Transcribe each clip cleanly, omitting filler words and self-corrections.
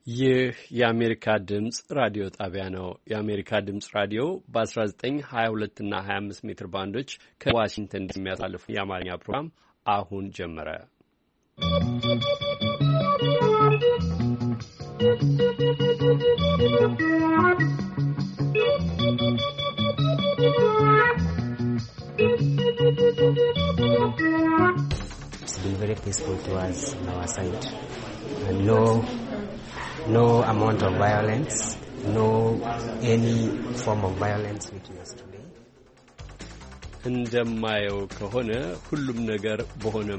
ይህ የአሜሪካ ድምጽ ራዲዮ ጣቢያ ነው። የአሜሪካ ድምጽ ራዲዮ በ19፣ 22 እና 25 ሜትር ባንዶች ከዋሽንግተን የሚያሳልፉ የአማርኛ ፕሮግራም አሁን ጀመረ። It's been very peaceful to us on our side. And no amount of violence, no any form of violence witnessed today. እንደማየው ከሆነ ሁሉም ነገር በሆነ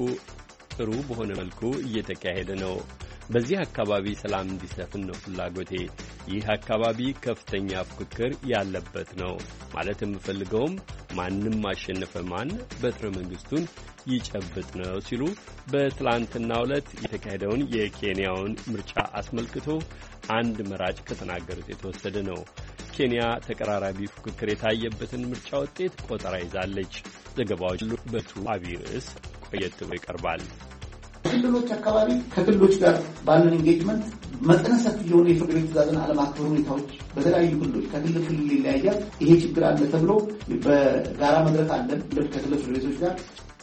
መልኩ እየተካሄደ ነው። በዚህ አካባቢ ሰላም እንዲሰፍን ነው ፍላጎቴ። ይህ አካባቢ ከፍተኛ ፍክክር ያለበት ነው ማለት የምፈልገውም ማንም አሸነፈ ማን በትረ መንግስቱን ይጨብጥ ነው ሲሉ በትላንትናው ዕለት የተካሄደውን የኬንያውን ምርጫ አስመልክቶ አንድ መራጭ ከተናገሩት የተወሰደ ነው። ኬንያ ተቀራራቢ ፍክክር የታየበትን ምርጫ ውጤት ቆጠራ ይዛለች። ዘገባዎች በቱ አብይ ርዕስ ቆየት ብሎ ይቀርባል። ክልሎች አካባቢ ከክልሎች ጋር ባለን ኢንጌጅመንት መጠነ ሰፊ የሆነ የፍርድ ቤት ትዕዛዝን አለማክበር ሁኔታዎች በተለያዩ ክልሎች ከክልል ይለያያል። ይሄ ችግር አለ ተብሎ በጋራ መድረክ አለን ከክልል ፍርድ ቤቶች ጋር።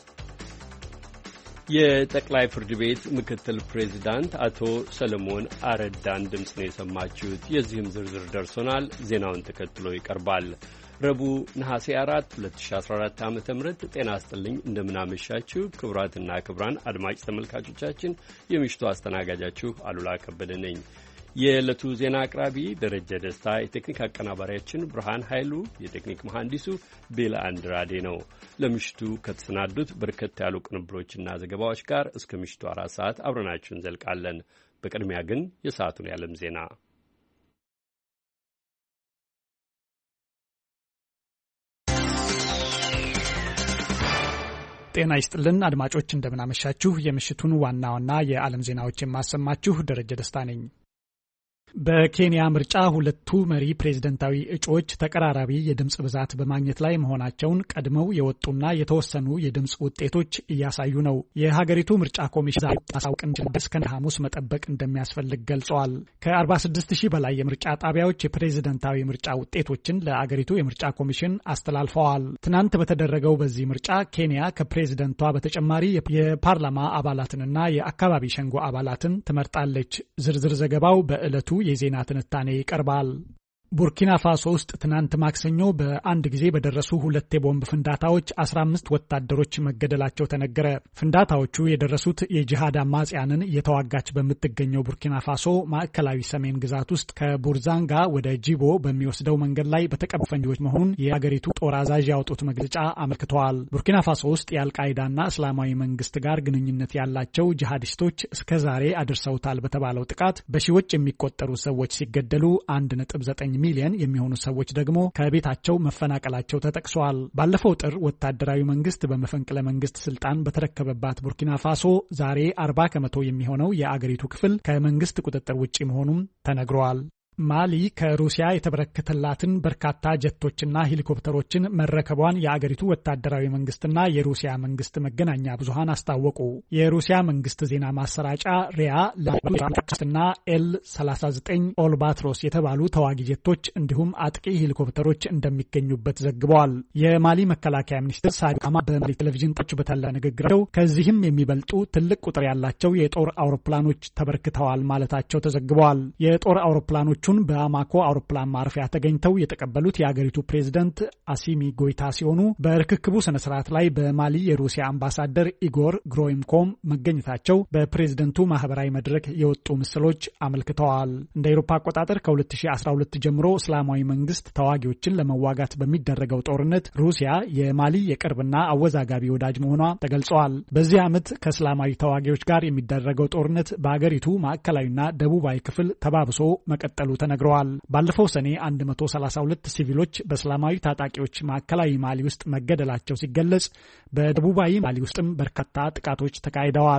የጠቅላይ ፍርድ ቤት ምክትል ፕሬዝዳንት አቶ ሰለሞን አረዳን ድምፅ ነው የሰማችሁት። የዚህም ዝርዝር ደርሶናል። ዜናውን ተከትሎ ይቀርባል። ረቡዕ ነሐሴ 4 2014 ዓ.ም ጤና ይስጥልኝ። እንደምናመሻችሁ ክቡራትና ክቡራን አድማጭ ተመልካቾቻችን፣ የምሽቱ አስተናጋጃችሁ አሉላ ከበደ ነኝ። የዕለቱ ዜና አቅራቢ ደረጀ ደስታ፣ የቴክኒክ አቀናባሪያችን ብርሃን ኃይሉ፣ የቴክኒክ መሐንዲሱ ቤላ አንድራዴ ነው። ለምሽቱ ከተሰናዱት በርከት ያሉ ቅንብሮችና ዘገባዎች ጋር እስከ ምሽቱ 4 ሰዓት አብረናችሁ እንዘልቃለን። በቅድሚያ ግን የሰዓቱን የዓለም ዜና። ጤና ይስጥልን አድማጮች፣ እንደምናመሻችሁ። የምሽቱን ዋና ዋና የዓለም ዜናዎች የማሰማችሁ ደረጀ ደስታ ነኝ። በኬንያ ምርጫ ሁለቱ መሪ ፕሬዝደንታዊ እጩዎች ተቀራራቢ የድምጽ ብዛት በማግኘት ላይ መሆናቸውን ቀድመው የወጡና የተወሰኑ የድምጽ ውጤቶች እያሳዩ ነው። የሀገሪቱ ምርጫ ኮሚሽን ዛሬ አሳውቀን እስከ ሐሙስ መጠበቅ እንደሚያስፈልግ ገልጸዋል። ከ46000 በላይ የምርጫ ጣቢያዎች የፕሬዝደንታዊ ምርጫ ውጤቶችን ለአገሪቱ የምርጫ ኮሚሽን አስተላልፈዋል። ትናንት በተደረገው በዚህ ምርጫ ኬንያ ከፕሬዝደንቷ በተጨማሪ የፓርላማ አባላትንና የአካባቢ ሸንጎ አባላትን ትመርጣለች። ዝርዝር ዘገባው በዕለቱ የዜና ትንታኔ ይቀርባል። ቡርኪና ፋሶ ውስጥ ትናንት ማክሰኞ በአንድ ጊዜ በደረሱ 2 የቦምብ ፍንዳታዎች 15 ወታደሮች መገደላቸው ተነገረ። ፍንዳታዎቹ የደረሱት የጂሃድ አማጽያንን እየተዋጋች በምትገኘው ቡርኪና ፋሶ ማዕከላዊ ሰሜን ግዛት ውስጥ ከቡርዛንጋ ወደ ጂቦ በሚወስደው መንገድ ላይ በተቀበሩ ፈንጂዎች መሆኑን የአገሪቱ ጦር አዛዥ ያወጡት መግለጫ አመልክተዋል። ቡርኪና ፋሶ ውስጥ የአልቃይዳና እስላማዊ መንግስት ጋር ግንኙነት ያላቸው ጂሃዲስቶች እስከዛሬ አድርሰውታል በተባለው ጥቃት በሺዎች የሚቆጠሩ ሰዎች ሲገደሉ 1.9 ሚሊዮን የሚሆኑ ሰዎች ደግሞ ከቤታቸው መፈናቀላቸው ተጠቅሷል። ባለፈው ጥር ወታደራዊ መንግስት በመፈንቅለ መንግስት ስልጣን በተረከበባት ቡርኪና ፋሶ ዛሬ 40% የሚሆነው የአገሪቱ ክፍል ከመንግስት ቁጥጥር ውጪ መሆኑም ተነግሯል። ማሊ ከሩሲያ የተበረከተላትን በርካታ ጀቶችና ሄሊኮፕተሮችን መረከቧን የአገሪቱ ወታደራዊ መንግስትና የሩሲያ መንግስት መገናኛ ብዙሃን አስታወቁ። የሩሲያ መንግስት ዜና ማሰራጫ ሪያ ለና ኤል-39 ኦልባትሮስ የተባሉ ተዋጊ ጀቶች እንዲሁም አጥቂ ሄሊኮፕተሮች እንደሚገኙበት ዘግበዋል። የማሊ መከላከያ ሚኒስትር ሳዲቃማ በማሊ ቴሌቪዥን ጣቢያ በተላለፈ ንግግራቸው ከዚህም የሚበልጡ ትልቅ ቁጥር ያላቸው የጦር አውሮፕላኖች ተበርክተዋል ማለታቸው ተዘግበዋል። የጦር አውሮፕላኖች በአማኮ አውሮፕላን ማረፊያ ተገኝተው የተቀበሉት የአገሪቱ ፕሬዝዳንት አሲሚ ጎይታ ሲሆኑ በርክክቡ ስነ ስርዓት ላይ በማሊ የሩሲያ አምባሳደር ኢጎር ግሮይምኮም መገኘታቸው በፕሬዝዳንቱ ማህበራዊ መድረክ የወጡ ምስሎች አመልክተዋል። እንደ አውሮፓ አቆጣጠር ከ2012 ጀምሮ እስላማዊ መንግስት ተዋጊዎችን ለመዋጋት በሚደረገው ጦርነት ሩሲያ የማሊ የቅርብና አወዛጋቢ ወዳጅ መሆኗ ተገልጿል። በዚህ ዓመት ከእስላማዊ ተዋጊዎች ጋር የሚደረገው ጦርነት በአገሪቱ ማዕከላዊና ደቡባዊ ክፍል ተባብሶ መቀጠሉ ተነግረዋል። ባለፈው ሰኔ 132 ሲቪሎች በእስላማዊ ታጣቂዎች ማዕከላዊ ማሊ ውስጥ መገደላቸው ሲገለጽ፣ በደቡባዊ ማሊ ውስጥም በርካታ ጥቃቶች ተካሂደዋል።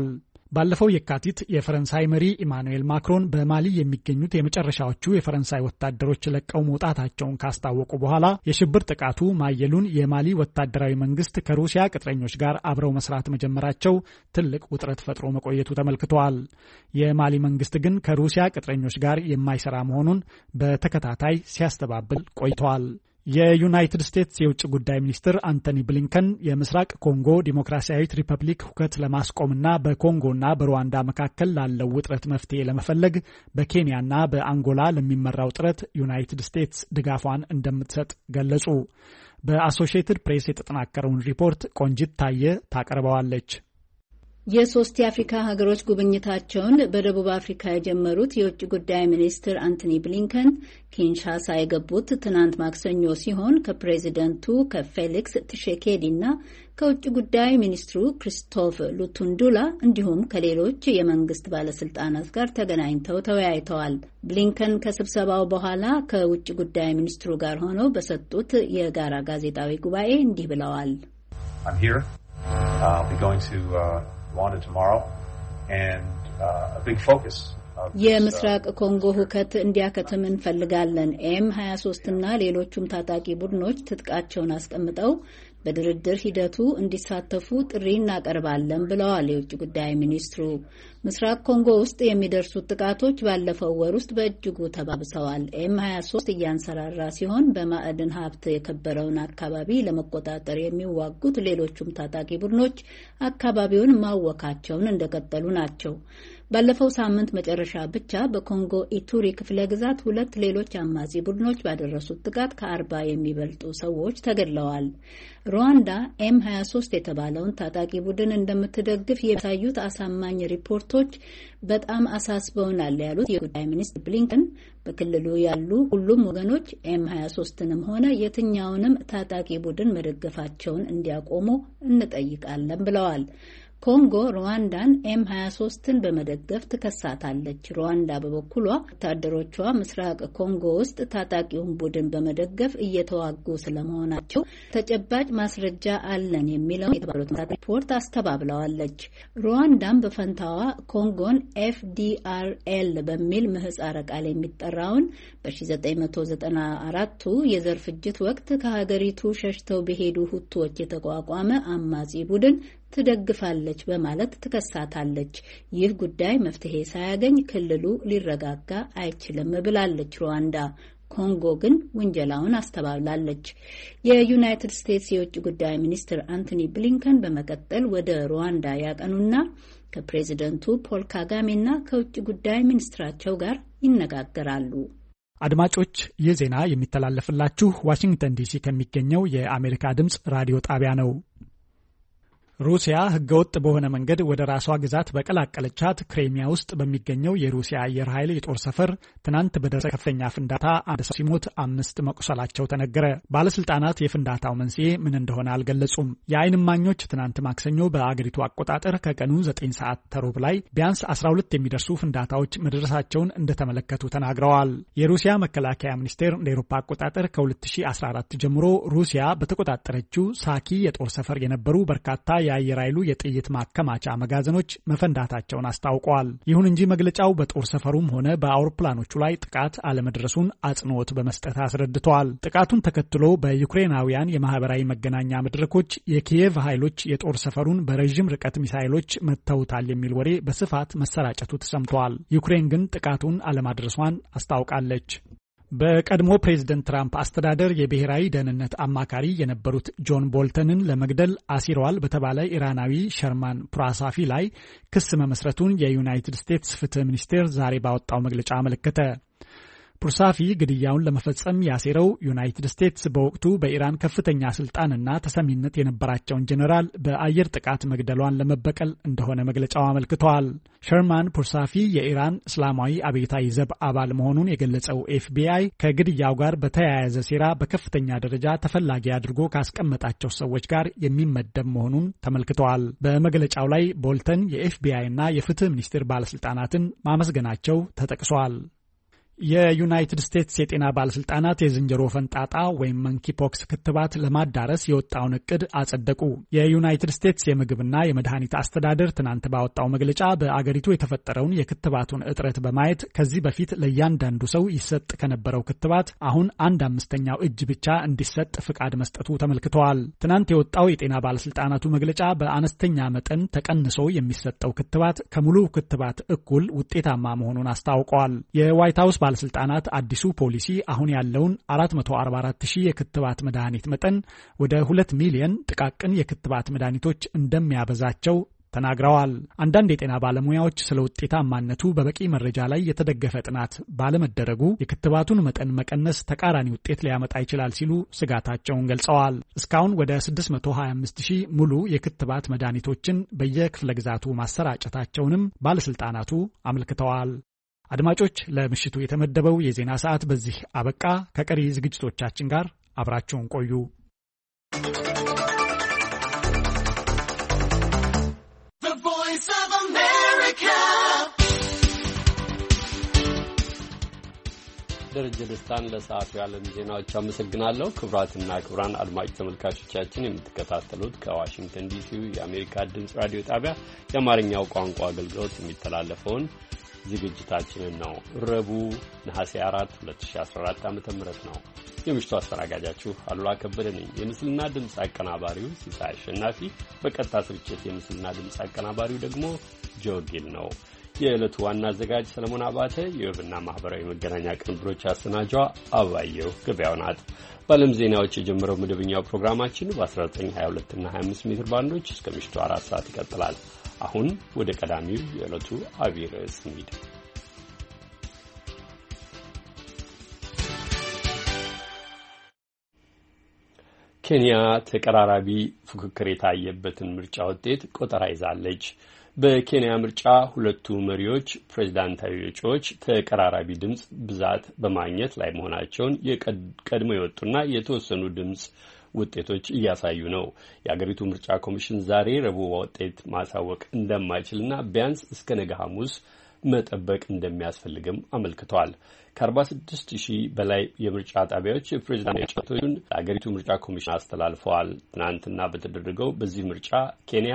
ባለፈው የካቲት የፈረንሳይ መሪ ኢማኑኤል ማክሮን በማሊ የሚገኙት የመጨረሻዎቹ የፈረንሳይ ወታደሮች ለቀው መውጣታቸውን ካስታወቁ በኋላ የሽብር ጥቃቱ ማየሉን የማሊ ወታደራዊ መንግስት ከሩሲያ ቅጥረኞች ጋር አብረው መስራት መጀመራቸው ትልቅ ውጥረት ፈጥሮ መቆየቱ ተመልክቷል። የማሊ መንግስት ግን ከሩሲያ ቅጥረኞች ጋር የማይሰራ መሆኑን በተከታታይ ሲያስተባብል ቆይቷል። የዩናይትድ ስቴትስ የውጭ ጉዳይ ሚኒስትር አንቶኒ ብሊንከን የምስራቅ ኮንጎ ዲሞክራሲያዊት ሪፐብሊክ ሁከት ለማስቆምና በኮንጎና በሩዋንዳ መካከል ላለው ውጥረት መፍትሄ ለመፈለግ በኬንያና በአንጎላ ለሚመራው ጥረት ዩናይትድ ስቴትስ ድጋፏን እንደምትሰጥ ገለጹ። በአሶሺየትድ ፕሬስ የተጠናከረውን ሪፖርት ቆንጂት ታየ ታቀርበዋለች። የሶስት የአፍሪካ ሀገሮች ጉብኝታቸውን በደቡብ አፍሪካ የጀመሩት የውጭ ጉዳይ ሚኒስትር አንቶኒ ብሊንከን ኪንሻሳ የገቡት ትናንት ማክሰኞ ሲሆን ከፕሬዚደንቱ ከፌሊክስ ትሼኬዲና ከውጭ ጉዳይ ሚኒስትሩ ክሪስቶፍ ሉቱንዱላ እንዲሁም ከሌሎች የመንግስት ባለስልጣናት ጋር ተገናኝተው ተወያይተዋል። ብሊንከን ከስብሰባው በኋላ ከውጭ ጉዳይ ሚኒስትሩ ጋር ሆነው በሰጡት የጋራ ጋዜጣዊ ጉባኤ እንዲህ ብለዋል። የምስራቅ ኮንጎ ሁከት እንዲያከትም እንፈልጋለን። M23 እና ሌሎቹም ታጣቂ ቡድኖች ትጥቃቸውን አስቀምጠው በድርድር ሂደቱ እንዲሳተፉ ጥሪ እናቀርባለን ብለዋል የውጭ ጉዳይ ሚኒስትሩ። ምስራቅ ኮንጎ ውስጥ የሚደርሱት ጥቃቶች ባለፈው ወር ውስጥ በእጅጉ ተባብሰዋል። M23 እያንሰራራ ሲሆን በማዕድን ሀብት የከበረውን አካባቢ ለመቆጣጠር የሚዋጉት ሌሎቹም ታጣቂ ቡድኖች አካባቢውን ማወካቸውን እንደቀጠሉ ናቸው። ባለፈው ሳምንት መጨረሻ ብቻ በኮንጎ ኢቱሪ ክፍለ ግዛት 2 ሌሎች አማጺ ቡድኖች ባደረሱት ጥቃት ከ40 የሚበልጡ ሰዎች ተገድለዋል። ሩዋንዳ M23 የተባለውን ታጣቂ ቡድን እንደምትደግፍ የሚያሳዩት አሳማኝ ሪፖርቶች በጣም አሳስበውናል ያሉት የጉዳይ ሚኒስትር ብሊንከን በክልሉ ያሉ ሁሉም ወገኖች M23ንም ሆነ የትኛውንም ታጣቂ ቡድን መደገፋቸውን እንዲያቆሙ እንጠይቃለን ብለዋል። ኮንጎ ሩዋንዳን M23ን በመደገፍ ትከሳታለች። ሩዋንዳ በበኩሏ ወታደሮቿ ምስራቅ ኮንጎ ውስጥ ታጣቂውን ቡድን በመደገፍ እየተዋጉ ስለመሆናቸው ተጨባጭ ማስረጃ አለን የሚለውን የተባበሩት መንግስታት ሪፖርት አስተባብለዋለች። ሩዋንዳም በፈንታዋ ኮንጎን FDRL በሚል ምህጻረ ቃል የሚጠራውን በ1994ቱ የዘር ፍጅት ወቅት ከሀገሪቱ ሸሽተው በሄዱ ሁቶች የተቋቋመ አማጺ ቡድን ትደግፋለች በማለት ትከሳታለች። ይህ ጉዳይ መፍትሄ ሳያገኝ ክልሉ ሊረጋጋ አይችልም ብላለች ሩዋንዳ። ኮንጎ ግን ውንጀላውን አስተባብላለች። የዩናይትድ ስቴትስ የውጭ ጉዳይ ሚኒስትር አንቶኒ ብሊንከን በመቀጠል ወደ ሩዋንዳ ያቀኑና ከፕሬዚደንቱ ፖል ካጋሜና ከውጭ ጉዳይ ሚኒስትራቸው ጋር ይነጋገራሉ። አድማጮች፣ ይህ ዜና የሚተላለፍላችሁ ዋሽንግተን ዲሲ ከሚገኘው የአሜሪካ ድምጽ ራዲዮ ጣቢያ ነው። ሩሲያ ህገወጥ በሆነ መንገድ ወደ ራሷ ግዛት በቀላቀለቻት ክሬሚያ ውስጥ በሚገኘው የሩሲያ አየር ኃይል የጦር ሰፈር ትናንት በደረሰ ከፍተኛ ፍንዳታ አንድ ሰው ሲሞት 5 መቁሰላቸው ተነገረ። ባለስልጣናት የፍንዳታው መንስኤ ምን እንደሆነ አልገለጹም። የዓይን እማኞች ትናንት ማክሰኞ በአገሪቱ አቆጣጠር ከቀኑ 9 ሰዓት ተሩብ ላይ ቢያንስ 12 የሚደርሱ ፍንዳታዎች መድረሳቸውን እንደተመለከቱ ተናግረዋል። የሩሲያ መከላከያ ሚኒስቴር እንደ አውሮፓ አቆጣጠር ከ2014 ጀምሮ ሩሲያ በተቆጣጠረችው ሳኪ የጦር ሰፈር የነበሩ በርካታ የአየር ኃይሉ የጥይት ማከማቻ መጋዘኖች መፈንዳታቸውን አስታውቀዋል። ይሁን እንጂ መግለጫው በጦር ሰፈሩም ሆነ በአውሮፕላኖቹ ላይ ጥቃት አለመድረሱን አጽንኦት በመስጠት አስረድተዋል። ጥቃቱን ተከትሎ በዩክሬናውያን የማህበራዊ መገናኛ መድረኮች የኪየቭ ኃይሎች የጦር ሰፈሩን በረዥም ርቀት ሚሳይሎች መተውታል የሚል ወሬ በስፋት መሰራጨቱ ተሰምተዋል። ዩክሬን ግን ጥቃቱን አለማድረሷን አስታውቃለች። በቀድሞ ፕሬዝደንት ትራምፕ አስተዳደር የብሔራዊ ደህንነት አማካሪ የነበሩት ጆን ቦልተንን ለመግደል አሲረዋል በተባለ ኢራናዊ ሸርማን ፕራሳፊ ላይ ክስ መመስረቱን የዩናይትድ ስቴትስ ፍትህ ሚኒስቴር ዛሬ ባወጣው መግለጫ አመለከተ። ፕሩሳፊ ግድያውን ለመፈጸም ያሴረው ዩናይትድ ስቴትስ በወቅቱ በኢራን ከፍተኛ ስልጣንና ተሰሚነት የነበራቸውን ጄኔራል በአየር ጥቃት መግደሏን ለመበቀል እንደሆነ መግለጫው አመልክተዋል። ሸርማን ፕሩሳፊ የኢራን እስላማዊ አብዮታዊ ዘብ አባል መሆኑን የገለጸው ኤፍቢአይ ከግድያው ጋር በተያያዘ ሴራ በከፍተኛ ደረጃ ተፈላጊ አድርጎ ካስቀመጣቸው ሰዎች ጋር የሚመደብ መሆኑን ተመልክተዋል። በመግለጫው ላይ ቦልተን የኤፍቢአይና የፍትህ ሚኒስቴር ባለስልጣናትን ማመስገናቸው ተጠቅሷል። የዩናይትድ ስቴትስ የጤና ባለስልጣናት የዝንጀሮ ፈንጣጣ ወይም መንኪፖክስ ክትባት ለማዳረስ የወጣውን እቅድ አጸደቁ። የዩናይትድ ስቴትስ የምግብና የመድኃኒት አስተዳደር ትናንት ባወጣው መግለጫ በአገሪቱ የተፈጠረውን የክትባቱን እጥረት በማየት ከዚህ በፊት ለእያንዳንዱ ሰው ይሰጥ ከነበረው ክትባት አሁን 1/5 እጅ ብቻ እንዲሰጥ ፍቃድ መስጠቱ ተመልክተዋል። ትናንት የወጣው የጤና ባለስልጣናቱ መግለጫ በአነስተኛ መጠን ተቀንሶ የሚሰጠው ክትባት ከሙሉ ክትባት እኩል ውጤታማ መሆኑን አስታውቀዋል። የዋይት ሀውስ ባለስልጣናት አዲሱ ፖሊሲ አሁን ያለውን 444,000 የክትባት መድኃኒት መጠን ወደ 2 ሚሊዮን ጥቃቅን የክትባት መድኃኒቶች እንደሚያበዛቸው ተናግረዋል። አንዳንድ የጤና ባለሙያዎች ስለ ውጤታማነቱ በበቂ መረጃ ላይ የተደገፈ ጥናት ባለመደረጉ የክትባቱን መጠን መቀነስ ተቃራኒ ውጤት ሊያመጣ ይችላል ሲሉ ስጋታቸውን ገልጸዋል። እስካሁን ወደ 625,000 ሙሉ የክትባት መድኃኒቶችን በየክፍለ ግዛቱ ማሰራጨታቸውንም ባለስልጣናቱ አመልክተዋል። አድማጮች፣ ለምሽቱ የተመደበው የዜና ሰዓት በዚህ አበቃ። ከቀሪ ዝግጅቶቻችን ጋር አብራችሁን ቆዩ። ደረጀ ደስታን ለሰዓቱ የዓለም ዜናዎች አመሰግናለሁ። ክቡራትና ክቡራን አድማጭ ተመልካቾቻችን የምትከታተሉት ከዋሽንግተን ዲሲ የአሜሪካ ድምፅ ራዲዮ ጣቢያ የአማርኛው ቋንቋ አገልግሎት የሚተላለፈውን ዝግጅታችንን ነው። ረቡዕ ነሐሴ 4 2014 ዓ.ም ነው። የምሽቱ አስተናጋጃችሁ አሉላ ከበደ ነኝ። የምስልና ድምፅ አቀናባሪው ሲሳይ አሸናፊ፣ በቀጥታ ስርጭት የምስልና ድምፅ አቀናባሪው ደግሞ ጆጊል ነው። የዕለቱ ዋና አዘጋጅ ሰለሞን አባተ፣ የዌብና ማህበራዊ መገናኛ ቅንብሮች አሰናጇ አበባየሁ ገበያው ናት። በዓለም ዜናዎች የጀመረው መደበኛው ፕሮግራማችን በ1922 እና 25 ሜትር ባንዶች እስከ ምሽቱ 4 ሰዓት ይቀጥላል። አሁን ወደ ቀዳሚው የዕለቱ አብይ ርዕስ እንሂድ። ኬንያ ተቀራራቢ ፉክክር የታየበትን ምርጫ ውጤት ቆጠራ ይዛለች። በኬንያ ምርጫ ሁለቱ መሪዎች ፕሬዝዳንታዊ እጩዎች ተቀራራቢ ድምፅ ብዛት በማግኘት ላይ መሆናቸውን ቀድሞ የወጡና የተወሰኑ ድምፅ ውጤቶች እያሳዩ ነው። የአገሪቱ ምርጫ ኮሚሽን ዛሬ ረቡዕ ውጤት ማሳወቅ እንደማይችልና ቢያንስ እስከ ነገ ሐሙስ መጠበቅ እንደሚያስፈልግም አመልክቷል። ከ46,000 በላይ የምርጫ ጣቢያዎች የፕሬዝዳንት እጩዎቹን ለአገሪቱ ምርጫ ኮሚሽን አስተላልፈዋል። ትናንትና በተደረገው በዚህ ምርጫ ኬንያ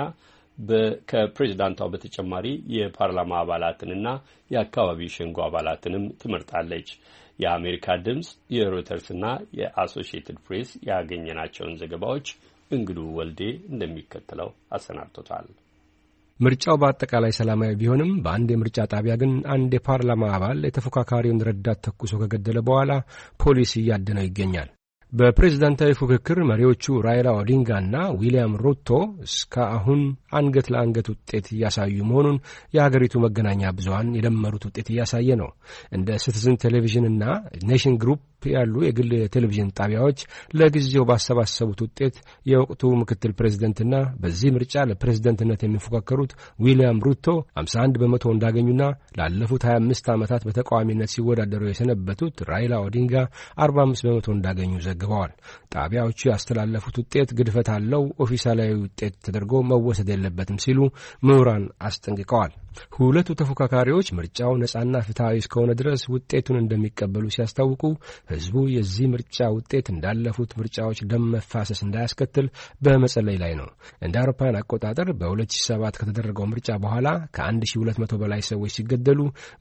ከፕሬዝዳንቷ በተጨማሪ የፓርላማ አባላትንና የአካባቢ ሸንጎ አባላትንም ትመርጣለች። የአሜሪካ ድምፅ፣ የሮይተርስና የአሶሺየትድ ፕሬስ ያገኘናቸውን ዘገባዎች እንግዱ ወልዴ እንደሚከተለው አሰናድቶታል። ምርጫው በአጠቃላይ ሰላማዊ ቢሆንም በአንድ የምርጫ ጣቢያ ግን አንድ የፓርላማ አባል የተፎካካሪውን ረዳት ተኩሶ ከገደለ በኋላ ፖሊስ እያደነው ይገኛል። በፕሬዝዳንታዊ ፉክክር መሪዎቹ ራይላ ኦዲንጋና ዊሊያም ሩቶ እስካሁን አንገት ለአንገት ውጤት እያሳዩ መሆኑን የሀገሪቱ መገናኛ ብዙሃን የደመሩት ውጤት እያሳየ ነው። እንደ ሲቲዝን ቴሌቪዥንና ኔሽን ግሩፕ ያሉ የግል ቴሌቪዥን ጣቢያዎች ለጊዜው ባሰባሰቡት ውጤት የወቅቱ ምክትል ፕሬዝደንትና በዚህ ምርጫ ለፕሬዝደንትነት የሚፎካከሩት ዊሊያም ሩቶ 51 በመቶ እንዳገኙና ላለፉት 25 ዓመታት በተቃዋሚነት ሲወዳደሩ የሰነበቱት ራይላ ኦዲንጋ 45 በመቶ እንዳገኙ ዘግበዋል። ጣቢያዎቹ ያስተላለፉት ውጤት ግድፈት አለው፣ ኦፊሳላዊ ውጤት ተደርጎ መወሰድ የለበትም ሲሉ ምሁራን አስጠንቅቀዋል። ሁለቱ ተፎካካሪዎች ምርጫው ነጻና ፍትሐዊ እስከሆነ ድረስ ውጤቱን እንደሚቀበሉ ሲያስታውቁ ህዝቡ የዚህ ምርጫ ውጤት እንዳለፉት ምርጫዎች ደም መፋሰስ እንዳያስከትል በመጸለይ ላይ ነው። እንደ አውሮፓውያን አቆጣጠር በ2007 ከተደረገው ምርጫ በኋላ ከ1200 በላይ ሰዎች ሲገደሉ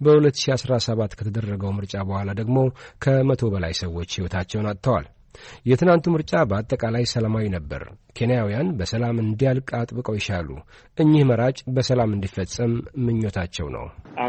በ2017 ከተደረገው ምርጫ በኋላ ደግሞ ከ100 በላይ ሰዎች ሕይወታቸውን አጥተዋል። የትናንቱ ምርጫ በአጠቃላይ ሰላማዊ ነበር። ኬንያውያን በሰላም እንዲያልቅ አጥብቀው ይሻሉ። እኚህ መራጭ በሰላም እንዲፈጸም ምኞታቸው ነው።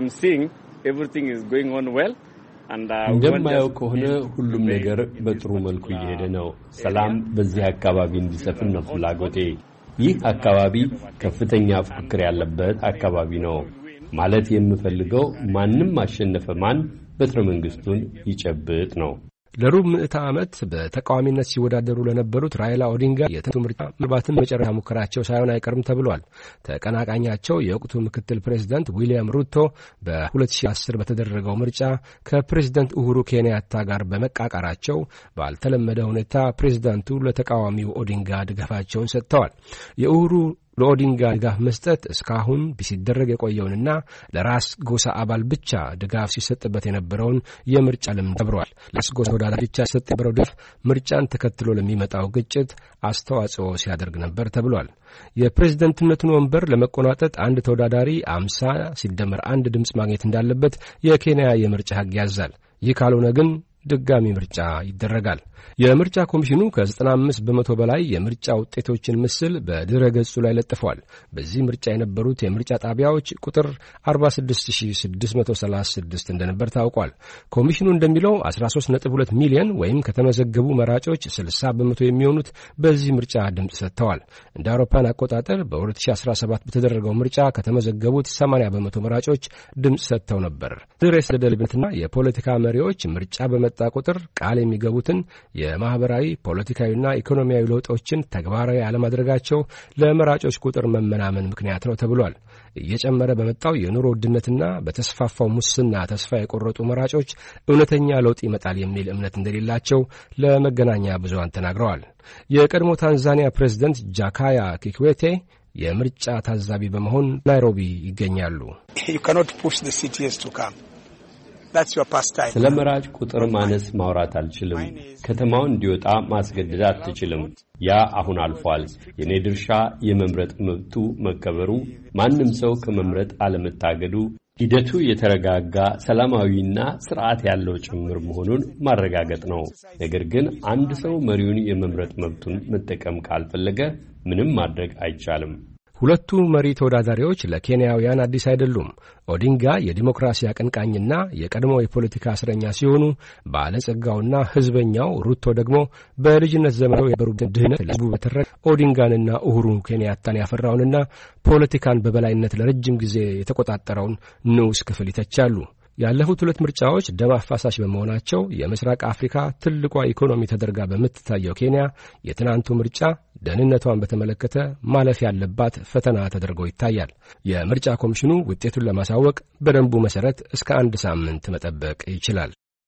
እንደማየው ከሆነ ሁሉም ነገር በጥሩ መልኩ እየሄደ ነው። ሰላም በዚህ አካባቢ እንዲሰፍን ነው ፍላጎቴ። ይህ አካባቢ ከፍተኛ ፉክክር ያለበት አካባቢ ነው። ማለት የምፈልገው ማንም አሸነፈ ማን በትረ መንግስቱን ይጨብጥ ነው። ለሩብ ምዕተ ዓመት በተቃዋሚነት ሲወዳደሩ ለነበሩት ራይላ ኦዲንጋ የትናንቱ ምርጫ ምናልባትም መጨረሻ ሙከራቸው ሳይሆን አይቀርም ተብሏል። ተቀናቃኛቸው የወቅቱ ምክትል ፕሬዝዳንት ዊሊያም ሩቶ በ2010 በተደረገው ምርጫ ከፕሬዝዳንት ኡሁሩ ኬንያታ ጋር በመቃቃራቸው ባልተለመደ ሁኔታ ፕሬዝዳንቱ ለተቃዋሚው ኦዲንጋ ድጋፋቸውን ሰጥተዋል። የኡሁሩ ለኦዲንጋ ድጋፍ መስጠት እስካሁን ሲደረግ የቆየውንና ለራስ ጎሳ አባል ብቻ ድጋፍ ሲሰጥበት የነበረውን የምርጫ ልምድ ተብሯል። ለራስ ጎሳ ተወዳዳሪ ብቻ ሲሰጥ የነበረው ድጋፍ ምርጫን ተከትሎ ለሚመጣው ግጭት አስተዋጽኦ ሲያደርግ ነበር ተብሏል። የፕሬዝዳንትነቱን ወንበር ለመቆናጠጥ አንድ ተወዳዳሪ 50 ሲደመር 1 ድምጽ ማግኘት እንዳለበት የኬንያ የምርጫ ሕግ ያዛል። ይህ ካልሆነ ግን ድጋሚ ምርጫ ይደረጋል። የምርጫ ኮሚሽኑ ከ95 በመቶ በላይ የምርጫ ውጤቶችን ምስል በድረ ገጹ ላይ ለጥፏል። በዚህ ምርጫ የነበሩት የምርጫ ጣቢያዎች ቁጥር 46636 እንደነበር ታውቋል። ኮሚሽኑ እንደሚለው 13.2 ሚሊዮን ወይም ከተመዘገቡ መራጮች 60 በመቶ የሚሆኑት በዚህ ምርጫ ድምጽ ሰጥተዋል። እንደ አውሮፓን አቆጣጠር በ2017 በተደረገው ምርጫ ከተመዘገቡት 80 በመቶ መራጮች ድምጽ ሰጥተው ነበር። ድረ ሰደልብትና የፖለቲካ መሪዎች ምርጫ በመጣ ቁጥር ቃል የሚገቡትን የማህበራዊ ፖለቲካዊና ኢኮኖሚያዊ ለውጦችን ተግባራዊ አለማድረጋቸው ለመራጮች ቁጥር መመናመን ምክንያት ነው ተብሏል። እየጨመረ በመጣው የኑሮ ውድነትና በተስፋፋው ሙስና ተስፋ የቆረጡ መራጮች እውነተኛ ለውጥ ይመጣል የሚል እምነት እንደሌላቸው ለመገናኛ ብዙሃን ተናግረዋል። የቀድሞ ታንዛኒያ ፕሬዝዳንት ጃካያ ኪክዌቴ የምርጫ ታዛቢ በመሆን ናይሮቢ ይገኛሉ። ስለ መራጭ ቁጥር ማነስ ማውራት አልችልም። ከተማውን እንዲወጣ ማስገደድ አትችልም። ያ አሁን አልፏል። የኔ ድርሻ የመምረጥ መብቱ መከበሩ፣ ማንም ሰው ከመምረጥ አለመታገዱ፣ ሂደቱ የተረጋጋ ሰላማዊና ስርዓት ያለው ጭምር መሆኑን ማረጋገጥ ነው። ነገር ግን አንድ ሰው መሪውን የመምረጥ መብቱን መጠቀም ካልፈለገ ምንም ማድረግ አይቻልም። ሁለቱ መሪ ተወዳዳሪዎች ለኬንያውያን አዲስ አይደሉም። ኦዲንጋ የዲሞክራሲ አቀንቃኝና የቀድሞ የፖለቲካ እስረኛ ሲሆኑ ባለጸጋውና ህዝበኛው ሩቶ ደግሞ በልጅነት ዘመኑ የነበሩትን ድህነት ለህዝቡ በተረከ ኦዲንጋንና ኡሁሩ ኬንያታን ያፈራውንና ፖለቲካን በበላይነት ለረጅም ጊዜ የተቆጣጠረውን ንዑስ ክፍል ይተቻሉ። ያለፉት ሁለት ምርጫዎች ደም አፋሳሽ በመሆናቸው የምስራቅ አፍሪካ ትልቋ ኢኮኖሚ ተደርጋ በምትታየው ኬንያ የትናንቱ ምርጫ ደህንነቷን በተመለከተ ማለፍ ያለባት ፈተና ተደርጎ ይታያል። የምርጫ ኮሚሽኑ ውጤቱን ለማሳወቅ በደንቡ መሰረት እስከ 1 ሳምንት መጠበቅ ይችላል።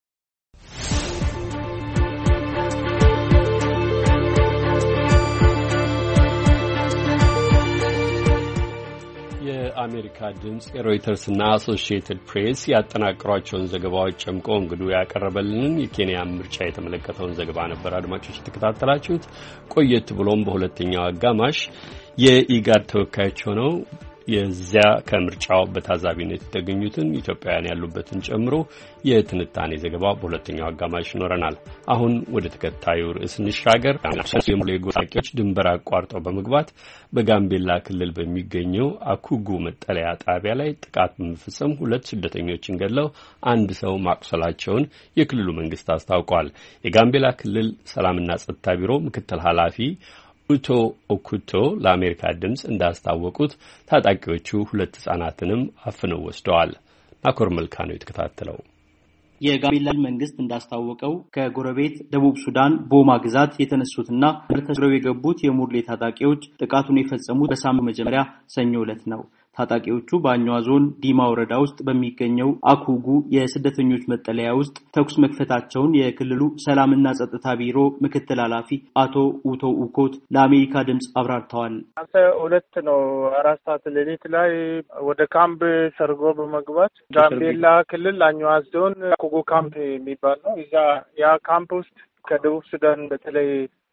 የአሜሪካ ድምጽ የሮይተርስና አሶሺየትድ ፕሬስ ያጠናቀሯቸውን ዘገባዎች ጨምቆ እንግዲህ ያቀረበልንን የኬንያ ምርጫ የተመለከተውን ዘገባ ነበር አድማጮች የተከታተላችሁት። ቆየት ብሎም በሁለተኛው አጋማሽ የኢጋድ ተወካዮች ሆነው የዚያ ከምርጫው በታዛቢነት የተገኙትን ኢትዮጵያውያን ያሉበትን ጨምሮ የትንታኔ ዘገባ በሁለተኛው አጋማሽ ይኖረናል። አሁን ወደ ተከታዩ ርዕስ እንሻገር። የጎሳቂዎች ድንበር አቋርጠው በመግባት በጋምቤላ ክልል በሚገኘው አኩጉ መጠለያ ጣቢያ ላይ ጥቃት በመፈጸም 2 ስደተኞችን ገድለው 1 ሰው ማቁሰላቸውን የክልሉ መንግስት አስታውቋል። የጋምቤላ ክልል ሰላምና ጸጥታ ቢሮ ምክትል ኃላፊ ኡቶ ኦኩቶ ለአሜሪካ ድምጽ እንዳስታወቁት ታጣቂዎቹ 2 ሕፃናትንም አፍነው ወስደዋል። ናኮር መልካ ነው የተከታተለው። የጋምቤላ መንግስት እንዳስታወቀው ከጎረቤት ደቡብ ሱዳን ቦማ ግዛት የተነሱትና ተዘረው የገቡት የሙርሌ ታጣቂዎች ጥቃቱን የፈጸሙት በሳምንቱ መጀመሪያ ሰኞ ዕለት ነው። ታጣቂዎቹ በአኛዋ ዞን ዲማ ወረዳ ውስጥ በሚገኘው አኩጉ የስደተኞች መጠለያ ውስጥ ተኩስ መክፈታቸውን የክልሉ ሰላምና ጸጥታ ቢሮ ምክትል ኃላፊ አቶ ኡቶ ኡኮት ለአሜሪካ ድምጽ አብራርተዋል። 2 ነው 4 ሰዓት ሌሊት ላይ ወደ ካምፕ ሰርጎ በመግባት ጋምቤላ ክልል አኛዋ ዞን አኩጉ ካምፕ የሚባል ነው። እዛ ያ ካምፕ ውስጥ ከደቡብ ሱዳን በተለይ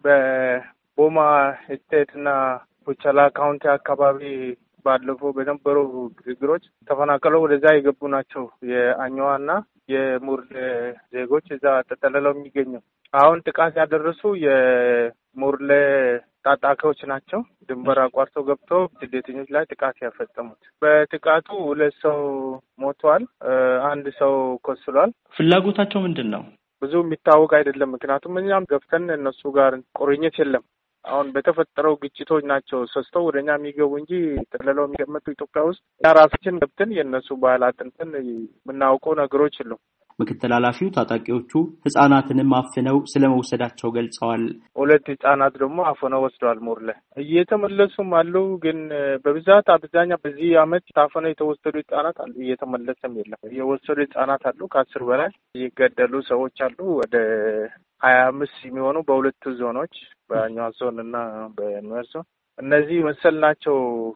በቦማ ስቴትና ቡቻላ ካውንቲ አካባቢ ባለፈው በነበሩ ግግሮች ተፈናቅለው ወደዛ የገቡ ናቸው። የአኛዋና የሙርሌ ዜጎች እዛ ተጠልለው የሚገኙ አሁን ጥቃት ያደረሱ የሙርሌ ታጣቂዎች ናቸው። ድንበር አቋርጠው ገብተው ስደተኞች ላይ ጥቃት ያፈጸሙት። በጥቃቱ 2 ሰው ሞቷል፣ 1 ሰው ቆስሏል። ፍላጎታቸው ምንድን ነው? ብዙ የሚታወቅ አይደለም። ምክንያቱም እኛም ገብተን እነሱ ጋር ቁርኝት የለም። አሁን በተፈጠረው ግጭቶች ናቸው ሰስተው ወደኛ የሚገቡ እንጂ ተጠልለው የሚቀመጡ ኢትዮጵያ ውስጥ ራሳችን ገብተን የነሱ ባህል አጥንተን የምናውቀው ነገሮች የሉም። ምክትል ኃላፊው ታጣቂዎቹ ሕፃናትንም አፍነው ስለመውሰዳቸው ገልጸዋል። 2 ሕፃናት ደግሞ አፍነው ወስደዋል። ሙርሌ እየተመለሱም አሉ። ግን በብዛት አብዛኛው በዚህ አመት ታፍነው የተወሰዱ ሕፃናት አሉ። እየተመለሰም የለም። የወሰዱ ሕፃናት አሉ። ከ10 በላይ የገደሉ ሰዎች አሉ። ወደ 25 የሚሆኑ በ2 ዞኖች በአኛዋ ዞን እና በኑዌር ዞን እነዚህ መሰል ናቸው፣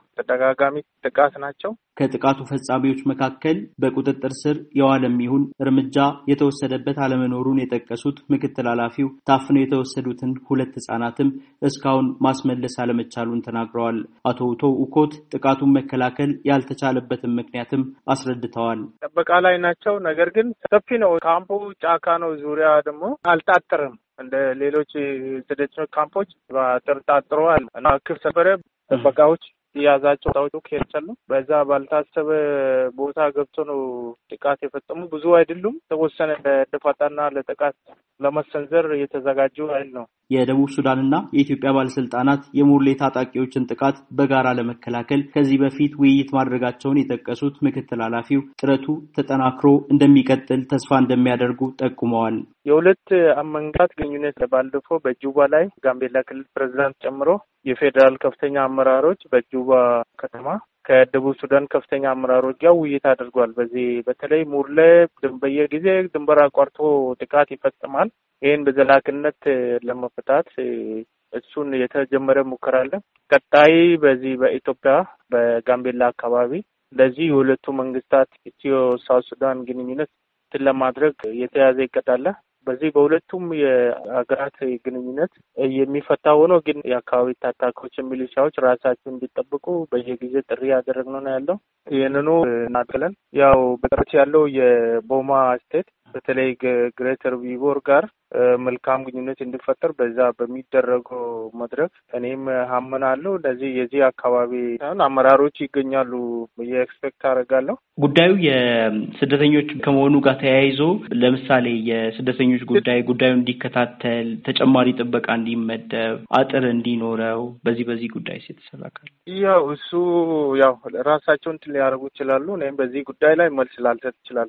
ተደጋጋሚ ጥቃት ናቸው። ከጥቃቱ ፈጻሚዎች መካከል በቁጥጥር ስር የዋለም ይሁን እርምጃ የተወሰደበት አለመኖሩን የጠቀሱት ምክትል ኃላፊው ታፍነው የተወሰዱትን 2 ህጻናትም እስካሁን ማስመለስ አለመቻሉን ተናግረዋል። አቶ ውቶ ኡኮት ጥቃቱን መከላከል ያልተቻለበትን ምክንያትም አስረድተዋል። ጥበቃ ላይ ናቸው፣ ነገር ግን ሰፊ ነው። ካምፑ ጫካ ነው፣ ዙሪያ ደግሞ አልታጠረም። እንደ ሌሎች ስደተኞች ካምፖች ተጣጥረዋል እና ክፍት ነበረ። ጥበቃዎች ያዛቸው ታውቁ ከቻሉ በዛ ባልታሰበ ቦታ ገብቶ ነው ጥቃት የፈጸሙ። ብዙ አይደሉም፣ ተወሰነ ለጥፋትና ለጥቃት ለመሰንዘር የተዘጋጁ አይደል ነው። የደቡብ ሱዳንና የኢትዮጵያ ባለስልጣናት የሙርሌ ታጣቂዎችን ጥቃት በጋራ ለመከላከል ከዚህ በፊት ውይይት ማድረጋቸውን የጠቀሱት ምክትል ኃላፊው ጥረቱ ተጠናክሮ እንደሚቀጥል ተስፋ እንደሚያደርጉ ጠቁመዋል። የሁለት መንግስታት ግንኙነት ባለፈው በጁባ ላይ ጋምቤላ ክልል ፕሬዝዳንት ጨምሮ የፌዴራል ከፍተኛ አመራሮች በጁባ ከተማ ከደቡብ ሱዳን ከፍተኛ አመራሮች ጋር ውይይት አድርጓል። በዚህ በተለይ ሙርሌ በየጊዜ ድንበር አቋርጦ ጥቃት ይፈጽማል። ይህን በዘላቂነት ለመፍታት እሱን የተጀመረ ሙከራ አለ። ቀጣይ በዚህ በኢትዮጵያ በጋምቤላ አካባቢ ለዚህ የሁለቱ መንግስታት ኢትዮ ሳውዝ ሱዳን ግንኙነት ለማድረግ የተያዘ ይቀጣለ። በዚህ በሁለቱም የሀገራት ግንኙነት የሚፈታ ሆኖ ግን የአካባቢ ታጣቂዎች ሚሊሻዎች ራሳቸውን እንዲጠብቁ በየጊዜ ጥሪ ያደረግነው ነው ያለው። ይህንኑ እናጥለን ያው በቅርበት ያለው የቦማ ስቴት በተለይ ግሬተር ቪቦር ጋር መልካም ግንኙነት እንዲፈጠር በዛ በሚደረገው መድረክ እኔም አምናለሁ። ለዚህ የዚህ አካባቢ አመራሮች ይገኛሉ የኤክስፔክት አደርጋለሁ። ጉዳዩ የስደተኞች ከመሆኑ ጋር ተያይዞ ለምሳሌ የስደተኞች ጉዳዩን እንዲከታተል ተጨማሪ ጥበቃ እንዲመደብ አጥር እንዲኖረው በዚህ ጉዳይ ሲተሰራካል ያው እሱ ያው ራሳቸውን ሊያደርጉ ይችላሉ። እኔም በዚህ ጉዳይ ላይ መልስ ላልሰጥ ይችላል።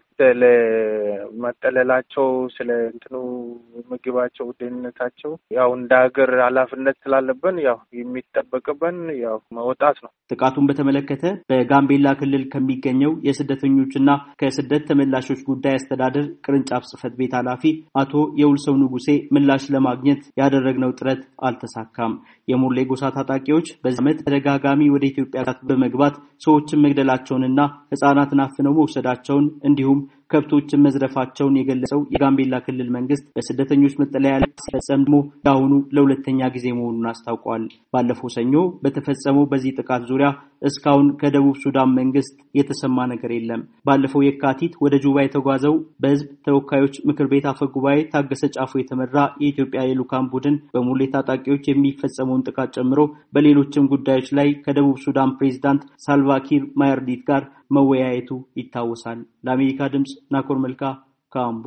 መጠለላቸው ስለ እንትኑ ምግባቸው ደህንነታቸው ያው እንደ ሀገር ኃላፊነት ስላለብን ያው የሚጠበቅብን ያው መውጣት ነው። ጥቃቱን በተመለከተ በጋምቤላ ክልል ከሚገኘው የስደተኞችና ከስደት ተመላሾች ጉዳይ አስተዳደር ቅርንጫፍ ጽህፈት ቤት ኃላፊ አቶ የውልሰው ንጉሴ ምላሽ ለማግኘት ያደረግነው ጥረት አልተሳካም። የሙርሌ ጎሳ ታጣቂዎች በዚህ ዓመት ተደጋጋሚ ወደ ኢትዮጵያ በመግባት ሰዎችን መግደላቸውንና ህጻናትን አፍነው መውሰዳቸውን እንዲሁም ከብቶችን መዝረፋቸውን የገለጸው የጋምቤላ ክልል መንግስት በስደተኞች መጠለያ ላይ ሲፈጸሙ ያሁኑ ለሁለተኛ ጊዜ መሆኑን አስታውቋል። ባለፈው ሰኞ በተፈጸመው በዚህ ጥቃት ዙሪያ እስካሁን ከደቡብ ሱዳን መንግስት የተሰማ ነገር የለም። ባለፈው የካቲት ወደ ጁባ የተጓዘው በህዝብ ተወካዮች ምክር ቤት አፈ ጉባኤ ታገሰ ጫፎ የተመራ የኢትዮጵያ የልኡካን ቡድን በሙርሌ ታጣቂዎች የሚፈጸመውን ጥቃት ጨምሮ በሌሎችም ጉዳዮች ላይ ከደቡብ ሱዳን ፕሬዝዳንት ሳልቫኪር ማያርዲት ጋር መወያየቱ ይታወሳል። ለአሜሪካ ድምጽ ናኮር መልካ ካምቦ።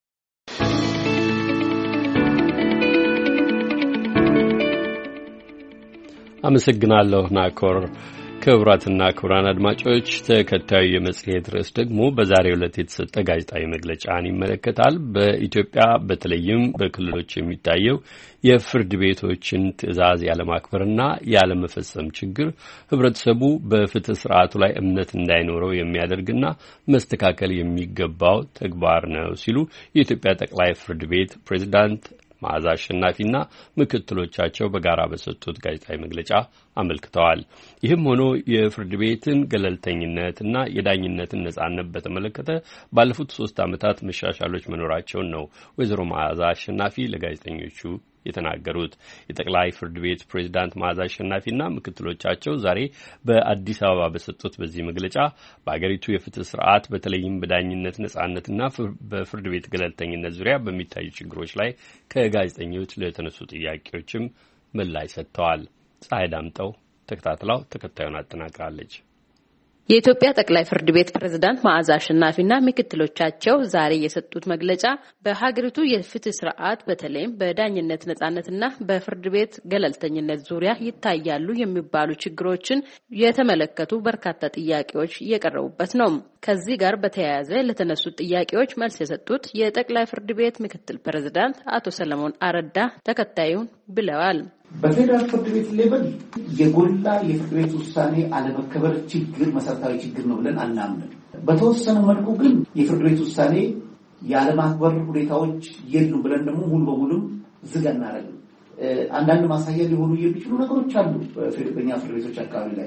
አመሰግናለሁ ናኮር። ክቡራትና ክቡራን አድማጮች ተከታዩ የመጽሔት ርዕስ ደግሞ በዛሬው ዕለት የተሰጠ ጋዜጣዊ መግለጫን ይመለከታል። በኢትዮጵያ በተለይም በክልሎች የሚታየው የፍርድ ቤቶችን ትዕዛዝ ያለማክበርና ያለመፈጸም ችግር ህብረተሰቡ በፍትህ ስርዓቱ ላይ እምነት እንዳይኖረው የሚያደርግና መስተካከል የሚገባው ተግባር ነው ሲሉ የኢትዮጵያ ጠቅላይ ፍርድ ቤት ፕሬዝዳንት መዓዛ አሸናፊና ምክትሎቻቸው በጋራ በሰጡት ጋዜጣዊ መግለጫ አመልክተዋል። ይህም ሆኖ የፍርድ ቤትን ገለልተኝነትና የዳኝነትን ነጻነት በተመለከተ ባለፉት 3 ዓመታት መሻሻሎች መኖራቸውን ነው ወይዘሮ መዓዛ አሸናፊ ለጋዜጠኞቹ የተናገሩት። የጠቅላይ ፍርድ ቤት ፕሬዝዳንት መዓዛ አሸናፊና ምክትሎቻቸው ዛሬ በአዲስ አበባ በሰጡት በዚህ መግለጫ በአገሪቱ የፍትህ ስርዓት በተለይም በዳኝነት ነጻነትና በፍርድ ቤት ገለልተኝነት ዙሪያ በሚታዩ ችግሮች ላይ ከጋዜጠኞች ለተነሱ ጥያቄዎችም ምላሽ ሰጥተዋል። ፀሐይ ዳምጠው ተከታትላው ተከታዩን አጠናቅራለች። የኢትዮጵያ ጠቅላይ ፍርድ ቤት ፕሬዝዳንት መዓዛ አሸናፊና ምክትሎቻቸው ዛሬ የሰጡት መግለጫ በሀገሪቱ የፍትህ ስርዓት በተለይም በዳኝነት ነጻነትና በፍርድ ቤት ገለልተኝነት ዙሪያ ይታያሉ የሚባሉ ችግሮችን የተመለከቱ በርካታ ጥያቄዎች እየቀረቡበት ነው። ከዚህ ጋር በተያያዘ ለተነሱት ጥያቄዎች መልስ የሰጡት የጠቅላይ ፍርድ ቤት ምክትል ፕሬዝዳንት አቶ ሰለሞን አረዳ ተከታዩን ብለዋል። በፌዴራል ፍርድ ቤት ሌቭል የጎላ የፍርድ ቤት ውሳኔ አለመከበር ችግር መሰረታዊ ችግር ነው ብለን አናምንም። በተወሰነ መልኩ ግን የፍርድ ቤት ውሳኔ ያለማክበር ሁኔታዎች የሉም ብለን ደግሞ ሙሉ በሙሉ ዝግ አናደርግም። አንዳንድ ማሳያ ሊሆኑ የሚችሉ ነገሮች አሉ በፌዴራል ፍርድ ቤቶች አካባቢ ላይ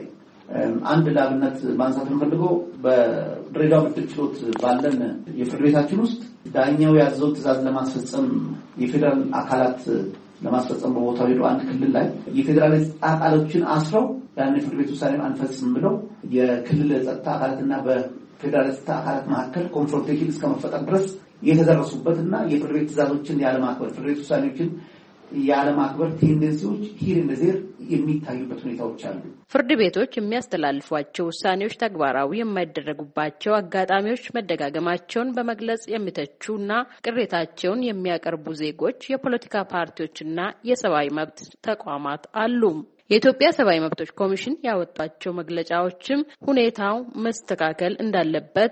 አንድ ላብነት ማንሳት እንፈልገው በድሬዳዋ ምድብ ችሎት ባለን የፍርድ ቤታችን ውስጥ ዳኛው ያዘው ትዕዛዝ ለማስፈጸም የፌዴራል አካላት ለማስፈጸም በቦታው ሄዶ አንድ ክልል ላይ የፌዴራል አካላቶችን አስረው ያን የፍርድ ቤት ውሳኔን አንፈጽም ብለው የክልል ጸጥታ አካላትና በፌዴራል ጸጥታ አካላት መካከል ኮንፍሮንቴሽን እስከመፈጠር ድረስ የተደረሱበትና የፍርድ ቤት ትዕዛዞችን ያለማክበር ፍርድ ቤት ውሳኔዎችን ያለማክበር ቴንደንሲዎች ሂር እንደ ዜር የሚታዩበት ሁኔታዎች አሉ። ፍርድ ቤቶች የሚያስተላልፏቸው ውሳኔዎች ተግባራዊ የማይደረጉባቸው አጋጣሚዎች መደጋገማቸውን በመግለጽ የሚተቹና ቅሬታቸውን የሚያቀርቡ ዜጎች፣ የፖለቲካ ፓርቲዎችና የሰብአዊ መብት ተቋማት አሉ። የኢትዮጵያ ሰብአዊ መብቶች ኮሚሽን ያወጣቸው መግለጫዎችም ሁኔታው መስተካከል እንዳለበት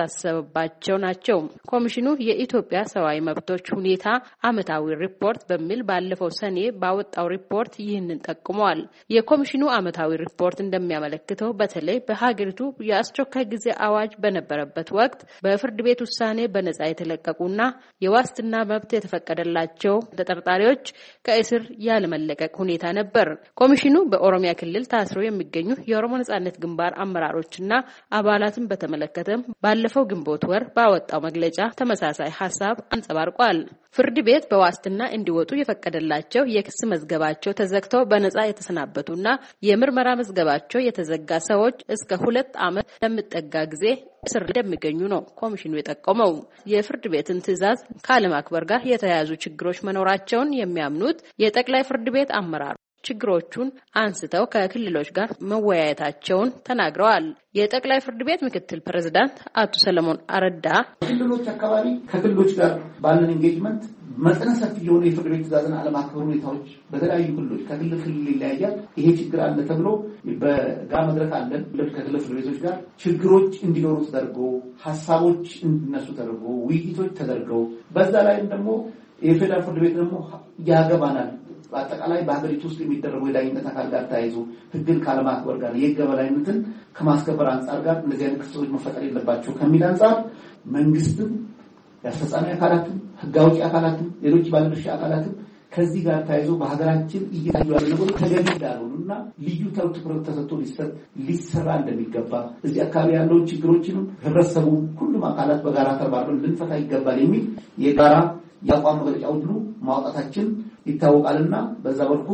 ያሳሰበባቸው ናቸው። ኮሚሽኑ የኢትዮጵያ ሰብአዊ መብቶች ሁኔታ ዓመታዊ ሪፖርት በሚል ባለፈው ሰኔ ባወጣው ሪፖርት ይህንን ጠቁመዋል። የኮሚሽኑ ዓመታዊ ሪፖርት እንደሚያመለክተው በተለይ በሀገሪቱ የአስቸኳይ ጊዜ አዋጅ በነበረበት ወቅት በፍርድ ቤት ውሳኔ በነጻ የተለቀቁና የዋስትና መብት የተፈቀደላቸው ተጠርጣሪዎች ከእስር ያለመለቀቅ ሁኔታ ነበር። ኮሚሽኑ በኦሮሚያ ክልል ታስረው የሚገኙ የኦሮሞ ነጻነት ግንባር አመራሮችና አባላትን በተመለከተ ባለፈው ግንቦት ወር ባወጣው መግለጫ ተመሳሳይ ሐሳብ አንጸባርቋል። ፍርድ ቤት በዋስትና እንዲወጡ የፈቀደላቸው የክስ መዝገባቸው ተዘግተው በነጻ የተሰናበቱና የምርመራ መዝገባቸው የተዘጋ ሰዎች እስከ 2 ዓመት ለሚጠጋ ጊዜ እስር እንደሚገኙ ነው ኮሚሽኑ የጠቆመው። የፍርድ ቤትን ትዕዛዝ ካለማክበር ጋር የተያያዙ ችግሮች መኖራቸውን የሚያምኑት የጠቅላይ ፍርድ ቤት አመራር ችግሮቹን አንስተው ከክልሎች ጋር መወያየታቸውን ተናግረዋል። የጠቅላይ ፍርድ ቤት ምክትል ፕሬዝዳንት አቶ ሰለሞን አረዳ ክልሎች አካባቢ ከክልሎች ጋር ባለን ኢንጌጅመንት መጠነ ሰፊ የሆነ የፍርድ ቤት ትዕዛዝን አለማክበር ሁኔታዎች በተለያዩ ክልሎች ከክልል ክልል ይለያያል። ይሄ ችግር አለ ተብሎ በጋራ መድረክ አለን ከክልል ፍርድ ቤቶች ጋር ችግሮች እንዲኖሩ ተደርጎ ሀሳቦች እንዲነሱ ተደርጎ ውይይቶች ተደርገው በዛ ላይም ደግሞ የፌዴራል ፍርድ ቤት ደግሞ ያገባናል በአጠቃላይ በሀገሪቱ ውስጥ የሚደረጉ የዳኝነት አካል ጋር ተያይዞ ሕግን ካለማክበር ጋር የሕግ የበላይነትን ከማስከበር አንጻር ጋር እነዚህ አይነት ክስተቶች መፈጠር የለባቸው ከሚል አንጻር መንግስትም የአስፈጻሚ አካላትም ሕግ አውጪ አካላትም ሌሎች ባለድርሻ አካላትም ከዚህ ጋር ተያይዞ በሀገራችን እየታዩ ያሉ ነገሮች ተገቢ እንዳልሆኑና ልዩ ትኩረት ተሰጥቶ ሊሰራ እንደሚገባ እዚህ አካባቢ ያለውን ችግሮችንም ህብረተሰቡ ሁሉም አካላት በጋራ ተባብረን ልንፈታ ይገባል የሚል የጋራ የአቋም መግለጫ ሁሉ ማውጣታችን ይታወቃልና በዛ መልኩ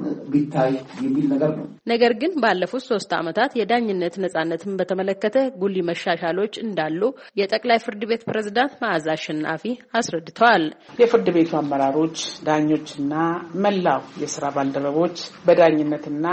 ቢታይ የሚል ነገር ነው። ነገር ግን ባለፉት 3 ዓመታት የዳኝነት ነጻነትን በተመለከተ ጉልህ መሻሻሎች እንዳሉ የጠቅላይ ፍርድ ቤት ፕሬዝዳንት መዓዛ አሸናፊ አስረድተዋል። የፍርድ ቤቱ አመራሮች፣ ዳኞችና መላው የሥራ ባልደረቦች በዳኝነትና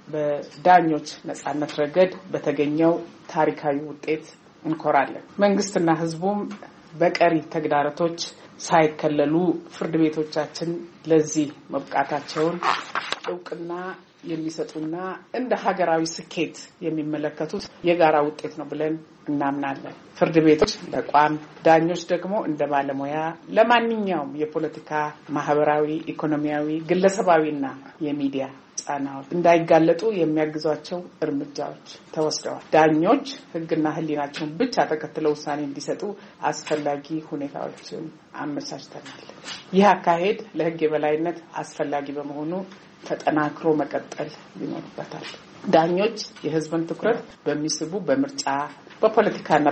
በዳኞች ነጻነት ረገድ በተገኘው ታሪካዊ ውጤት እንኮራለን። መንግስትና ህዝቡም በቀሪ ተግዳሮቶች ሳይከለሉ ፍርድ ቤቶቻችን ለዚህ መብቃታቸውን እውቅና የሚሰጡና እንደ ሀገራዊ ስኬት የሚመለከቱት የጋራ ውጤት ነው ብለን እናምናለን። ፍርድ ቤቶች ተቋም፣ ዳኞች ደግሞ እንደ ባለሙያ ለማንኛውም የፖለቲካ፣ ማህበራዊ፣ ኢኮኖሚያዊ፣ ግለሰባዊና የሚዲያ ጫናዎች እንዳይጋለጡ የሚያግዟቸው እርምጃዎች ተወስደዋል። ዳኞች ሕግና ሕሊናቸውን ብቻ ተከትለው ውሳኔ እንዲሰጡ አስፈላጊ ሁኔታዎችን አመቻችተናል። ይህ አካሄድ ለሕግ የበላይነት አስፈላጊ በመሆኑ ተጠናክሮ መቀጠል ይኖርበታል። ዳኞች የሕዝብን ትኩረት በሚስቡ በምርጫ በፖለቲካና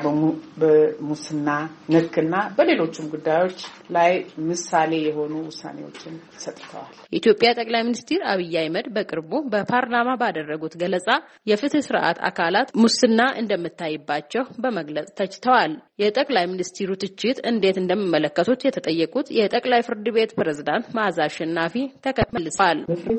በሙስና ነክና በሌሎችም ጉዳዮች ላይ ምሳሌ የሆኑ ውሳኔዎችን ሰጥተዋል። የኢትዮጵያ ጠቅላይ ሚኒስትር አብይ አህመድ በቅርቡ በፓርላማ ባደረጉት ገለጻ የፍትህ ስርዓት አካላት ሙስና እንደምታይባቸው በመግለጽ ተችተዋል። የጠቅላይ ሚኒስትሩ ትችት እንዴት እንደሚመለከቱት የተጠየቁት የጠቅላይ ፍርድ ቤት ፕሬዝዳንት መዓዛ አሸናፊ ተከመልሰዋል።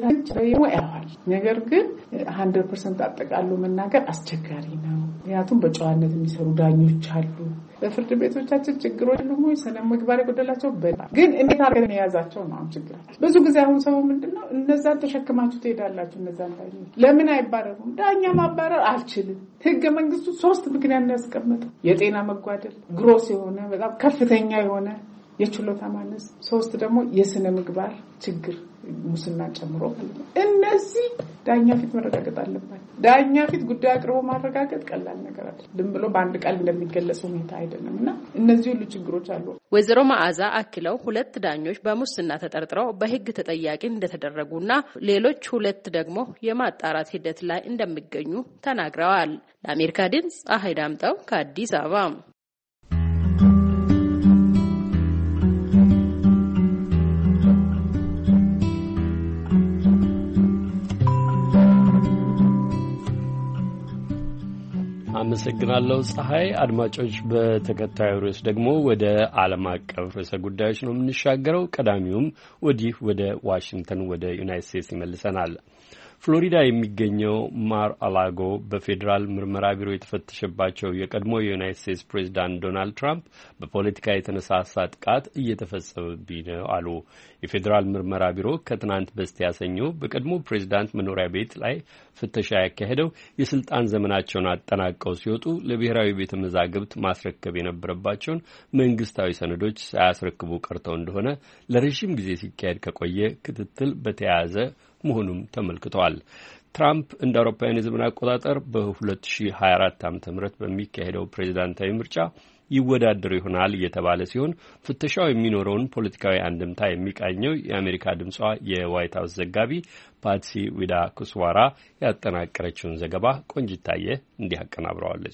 ነገር ግን 100% አጠቃሎ መናገር አስቸጋሪ ነው። ምክንያቱም በጨዋነት የሚሰሩ ዳኞች አሉ። በፍርድ ቤቶቻችን ችግሮች ደግሞ የሰነ ምግባር የጎደላቸው ግን እንዴት አድርገን የያዛቸው ነው ችግራቸው። ብዙ ጊዜ አሁን ሰው ምንድነው እነዛን ተሸክማችሁ ትሄዳላችሁ። እነዛን ዳኞች ለምን አይባረሩም? ዳኛ ማባረር አልችልም። ህገ መንግስቱ 3 ምክንያት ነው ያስቀመጠው። የጤና መጓደል፣ ግሮስ የሆነ በጣም ከፍተኛ የሆነ የችሎታ ማነስ፣ 3 ደግሞ የስነ ምግባር ችግር ሙስና ጨምሮ እነዚህ ዳኛ ፊት መረጋገጥ አለበት። ዳኛ ፊት ጉዳይ አቅርቦ ማረጋገጥ ቀላል ነገር አይደለም። ዝም ብሎ በአንድ ቃል እንደሚገለጽ ሁኔታ አይደለምና እነዚህ ሁሉ ችግሮች አሉ። ወይዘሮ መዓዛ አክለው 2 ዳኞች በሙስና ተጠርጥረው በሕግ ተጠያቂ እንደተደረጉና ሌሎች 2 ደግሞ የማጣራት ሂደት ላይ እንደሚገኙ ተናግረዋል። ለአሜሪካ ድምጽ ፀሐይ ዳምጠው ከአዲስ አበባ። አመሰግናለሁ ፀሐይ። አድማጮች በተከታዩ ርዕስ ደግሞ ወደ ዓለም አቀፍ ርዕሰ ጉዳዮች ነው የምንሻገረው። ቀዳሚውም ወዲህ ወደ ዋሽንግተን ወደ ዩናይትድ ስቴትስ ይመልሰናል። ፍሎሪዳ የሚገኘው ማር አላጎ በፌዴራል ምርመራ ቢሮ የተፈተሸባቸው የቀድሞ የዩናይትድ ስቴትስ ፕሬዚዳንት ዶናልድ ትራምፕ በፖለቲካ የተነሳሳ ጥቃት እየተፈጸመብኝ ነው አሉ። የፌዴራል ምርመራ ቢሮ ከትናንት በስቲያ ሰኞ በቀድሞ ፕሬዚዳንት መኖሪያ ቤት ላይ ፍተሻ ያካሄደው የስልጣን ዘመናቸውን አጠናቀው ሲወጡ ለብሔራዊ ቤተ መዛግብት ማስረከብ የነበረባቸውን መንግስታዊ ሰነዶች ሳያስረክቡ ቀርተው እንደሆነ ለረዥም ጊዜ ሲካሄድ ከቆየ ክትትል በተያያዘ መሆኑም ተመልክተዋል። ትራምፕ እንደ አውሮፓውያን የዘመን አቆጣጠር በ2024 ዓ.ም በሚካሄደው ፕሬዚዳንታዊ ምርጫ ይወዳደሩ ይሆናል እየተባለ ሲሆን ፍተሻው የሚኖረውን ፖለቲካዊ አንድምታ የሚቃኘው የአሜሪካ ድምጿ የዋይት ሀውስ ዘጋቢ ፓትሲ ዊዳ ኩስዋራ ያጠናቀረችውን ዘገባ ቆንጅታየ እንዲህ አቀናብረዋለች።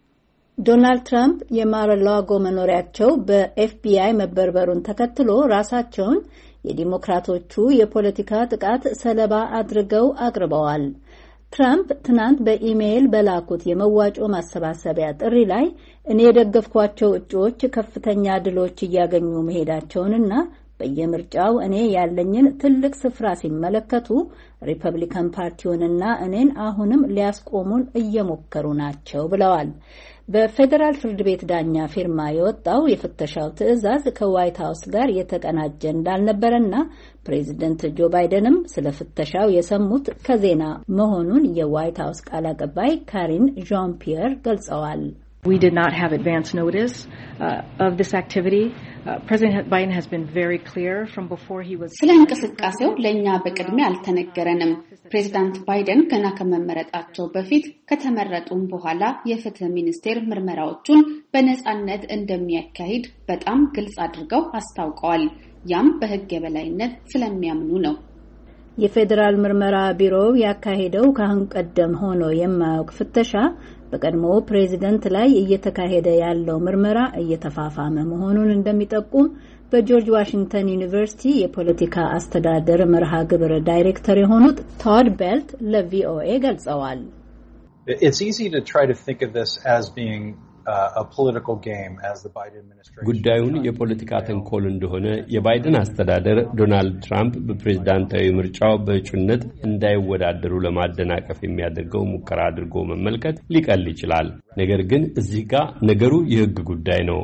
ዶናልድ ትራምፕ የማር-a-ላጎ መኖሪያቸው በኤፍቢአይ መበርበሩን ተከትሎ ራሳቸውን የዲሞክራቶቹ የፖለቲካ ጥቃት ሰለባ አድርገው አቅርበዋል። ትራምፕ ትናንት በኢሜይል በላኩት የመዋጮ ማሰባሰቢያ ጥሪ ላይ እኔ የደገፍኳቸው እጩዎች ከፍተኛ ድሎች እያገኙ መሄዳቸውንና በየምርጫው እኔ ያለኝን ትልቅ ስፍራ ሲመለከቱ ሪፐብሊካን ፓርቲውንና እኔን አሁንም ሊያስቆሙን እየሞከሩ ናቸው ብለዋል። በፌዴራል ፍርድ ቤት ዳኛ ፊርማ የወጣው የፍተሻው ትዕዛዝ ከዋይት ሀውስ ጋር የተቀናጀ እንዳልነበረና ፕሬዚደንት ጆ ባይደንም ስለ ፍተሻው የሰሙት ከዜና መሆኑን የዋይት ሀውስ ቃል አቀባይ ካሪን ዣን ፒየር ገልጸዋል። We did not have advance notice of this activity. President Biden has been very clear from before he was. ስለ እንቅስቃሴው ለኛ በቅድሚያ አልተነገረንም። ፕሬዚዳንት ባይደን ገና ከመመረጣቸው በፊት ከተመረጡም በኋላ የፍትህ ሚኒስቴር ምርመራዎቹን በነጻነት እንደሚያካሂድ በጣም ግልጽ አድርገው አስታውቀዋል። ያም በህግ የበላይነት ስለሚያምኑ ነው። የፌዴራል ምርመራ ቢሮው ያካሄደው ካሁን ቀደም ሆኖ የማያውቅ ፍተሻ በቀድሞ ፕሬዚደንት ላይ እየተካሄደ ያለው ምርመራ እየተፋፋመ መሆኑን እንደሚጠቁም በጆርጅ ዋሽንግተን ዩኒቨርሲቲ የፖለቲካ አስተዳደር መርሃ ግብር ዳይሬክተር የሆኑት ቶድ ቤልት ለቪኦኤ ገልጸዋል። It's easy to try to think of this as being a political game as the Biden administration. ጉዳዩን የፖለቲካ ተንኮል እንደሆነ የባይደን አስተዳደር ዶናልድ ትራምፕ በፕሬዝዳንታዊ ምርጫው በእጩነት እንዳይወዳደሩ ለማደናቀፍ የሚያደርገው ሙከራ አድርጎ መመልከት ሊቀል ይችላል። ነገር ግን እዚህ ጋር ነገሩ የሕግ ጉዳይ ነው።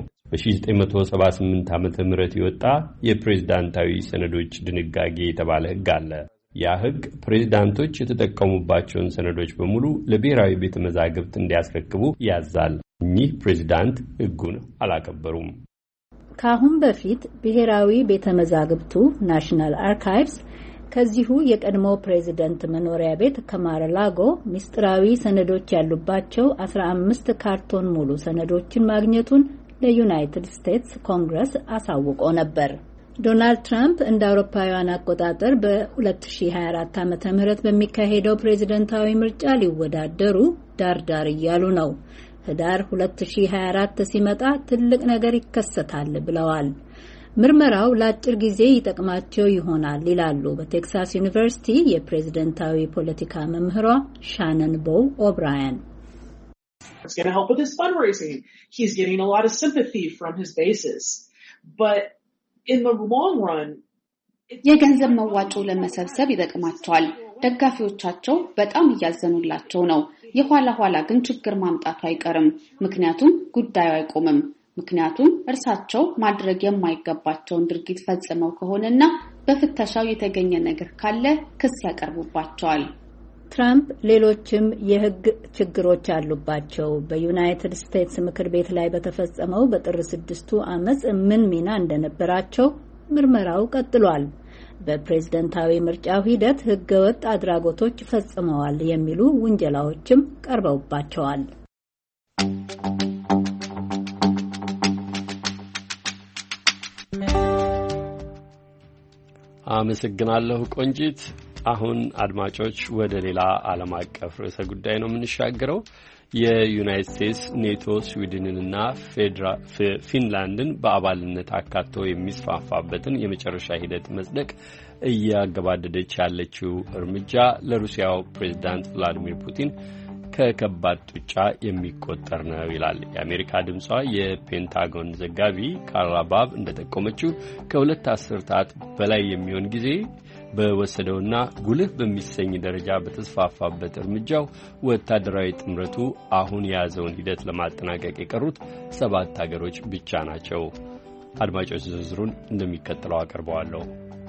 በ1978 ዓመተ ምህረት የወጣ የፕሬዝዳንታዊ ሰነዶች ድንጋጌ የተባለ ሕግ አለ። ያ ሕግ ፕሬዝዳንቶች የተጠቀሙባቸውን ሰነዶች በሙሉ ለብሔራዊ ቤተ መዛግብት እንዲያስረክቡ ያዛል። እኚህ ፕሬዝዳንት ሕጉን አላከበሩም። ካሁን በፊት ብሔራዊ ቤተ መዛግብቱ ናሽናል አርካይቭስ ከዚሁ የቀድሞ ፕሬዝዳንት መኖሪያ ቤት ከማር-a-ላጎ ምስጢራዊ ሰነዶች ያሉባቸው 15 ካርቶን ሙሉ ሰነዶችን ማግኘቱን ለዩናይትድ ስቴትስ ኮንግረስ አሳውቆ ነበር። ዶናልድ ትራምፕ እንደ አውሮፓውያን አቆጣጠር በ2024 ዓመተ ምህረት በሚካሄደው ፕሬዝዳንታዊ ምርጫ ሊወዳደሩ ዳርዳር እያሉ ነው። ህዳር 2024 ሲመጣ ትልቅ ነገር ይከሰታል ብለዋል። ምርመራው ለአጭር ጊዜ ይጠቅማቸው ይሆናል ይላሉ በቴክሳስ ዩኒቨርሲቲ የፕሬዝዳንታዊ ፖለቲካ መምህሯ ሻነን ቦው ኦብራያን። It's going to help with his fundraising. He's getting a lot of sympathy from his bases. But in the long run, የገንዘብ መዋጮ ለመሰብሰብ ይጠቅማቸዋል። ደጋፊዎቻቸው በጣም እያዘኑላቸው ነው። የኋላ ኋላ ግን ችግር ማምጣቱ አይቀርም። ምክንያቱም ጉዳዩ አይቆምም። ምክንያቱም እርሳቸው ማድረግ የማይገባቸውን ድርጊት ፈጽመው ከሆነና በፍተሻው የተገኘ ነገር ካለ ክስ ያቀርቡባቸዋል። ትራምፕ ሌሎችም የሕግ ችግሮች አሉባቸው። በዩናይትድ ስቴትስ ምክር ቤት ላይ በተፈጸመው በጥር 6ቱ አመጽ ምን ሚና እንደነበራቸው ምርመራው ቀጥሏል። በፕሬዝደንታዊ ምርጫው ሂደት ሕገወጥ አድራጎቶች ፈጽመዋል የሚሉ ውንጀላዎችም ቀርበውባቸዋል። አመሰግናለሁ ቆንጂት። አሁን አድማጮች ወደ ሌላ ዓለም አቀፍ ርዕሰ ጉዳይ ነው የምንሻገረው። የዩናይትድ ስቴትስ ኔቶ ስዊድንንና ፊንላንድን በአባልነት አካቶ የሚስፋፋበትን የመጨረሻ ሂደት መጽደቅ እያገባደደች ያለችው እርምጃ ለሩሲያው ፕሬዝዳንት ቭላዲሚር ፑቲን ከከባድ ጡጫ የሚቆጠር ነው ይላል። የአሜሪካ ድምጿ የፔንታጎን ዘጋቢ ካርላ ባብ እንደጠቆመችው ከሁለት አስርታት በላይ የሚሆን ጊዜ በወሰደውና ጉልህ በሚሰኝ ደረጃ በተስፋፋበት እርምጃው ወታደራዊ ጥምረቱ አሁን የያዘውን ሂደት ለማጠናቀቅ የቀሩት 7 ሀገሮች ብቻ ናቸው። አድማጮች ዝርዝሩን እንደሚከተለው አቀርበዋለሁ።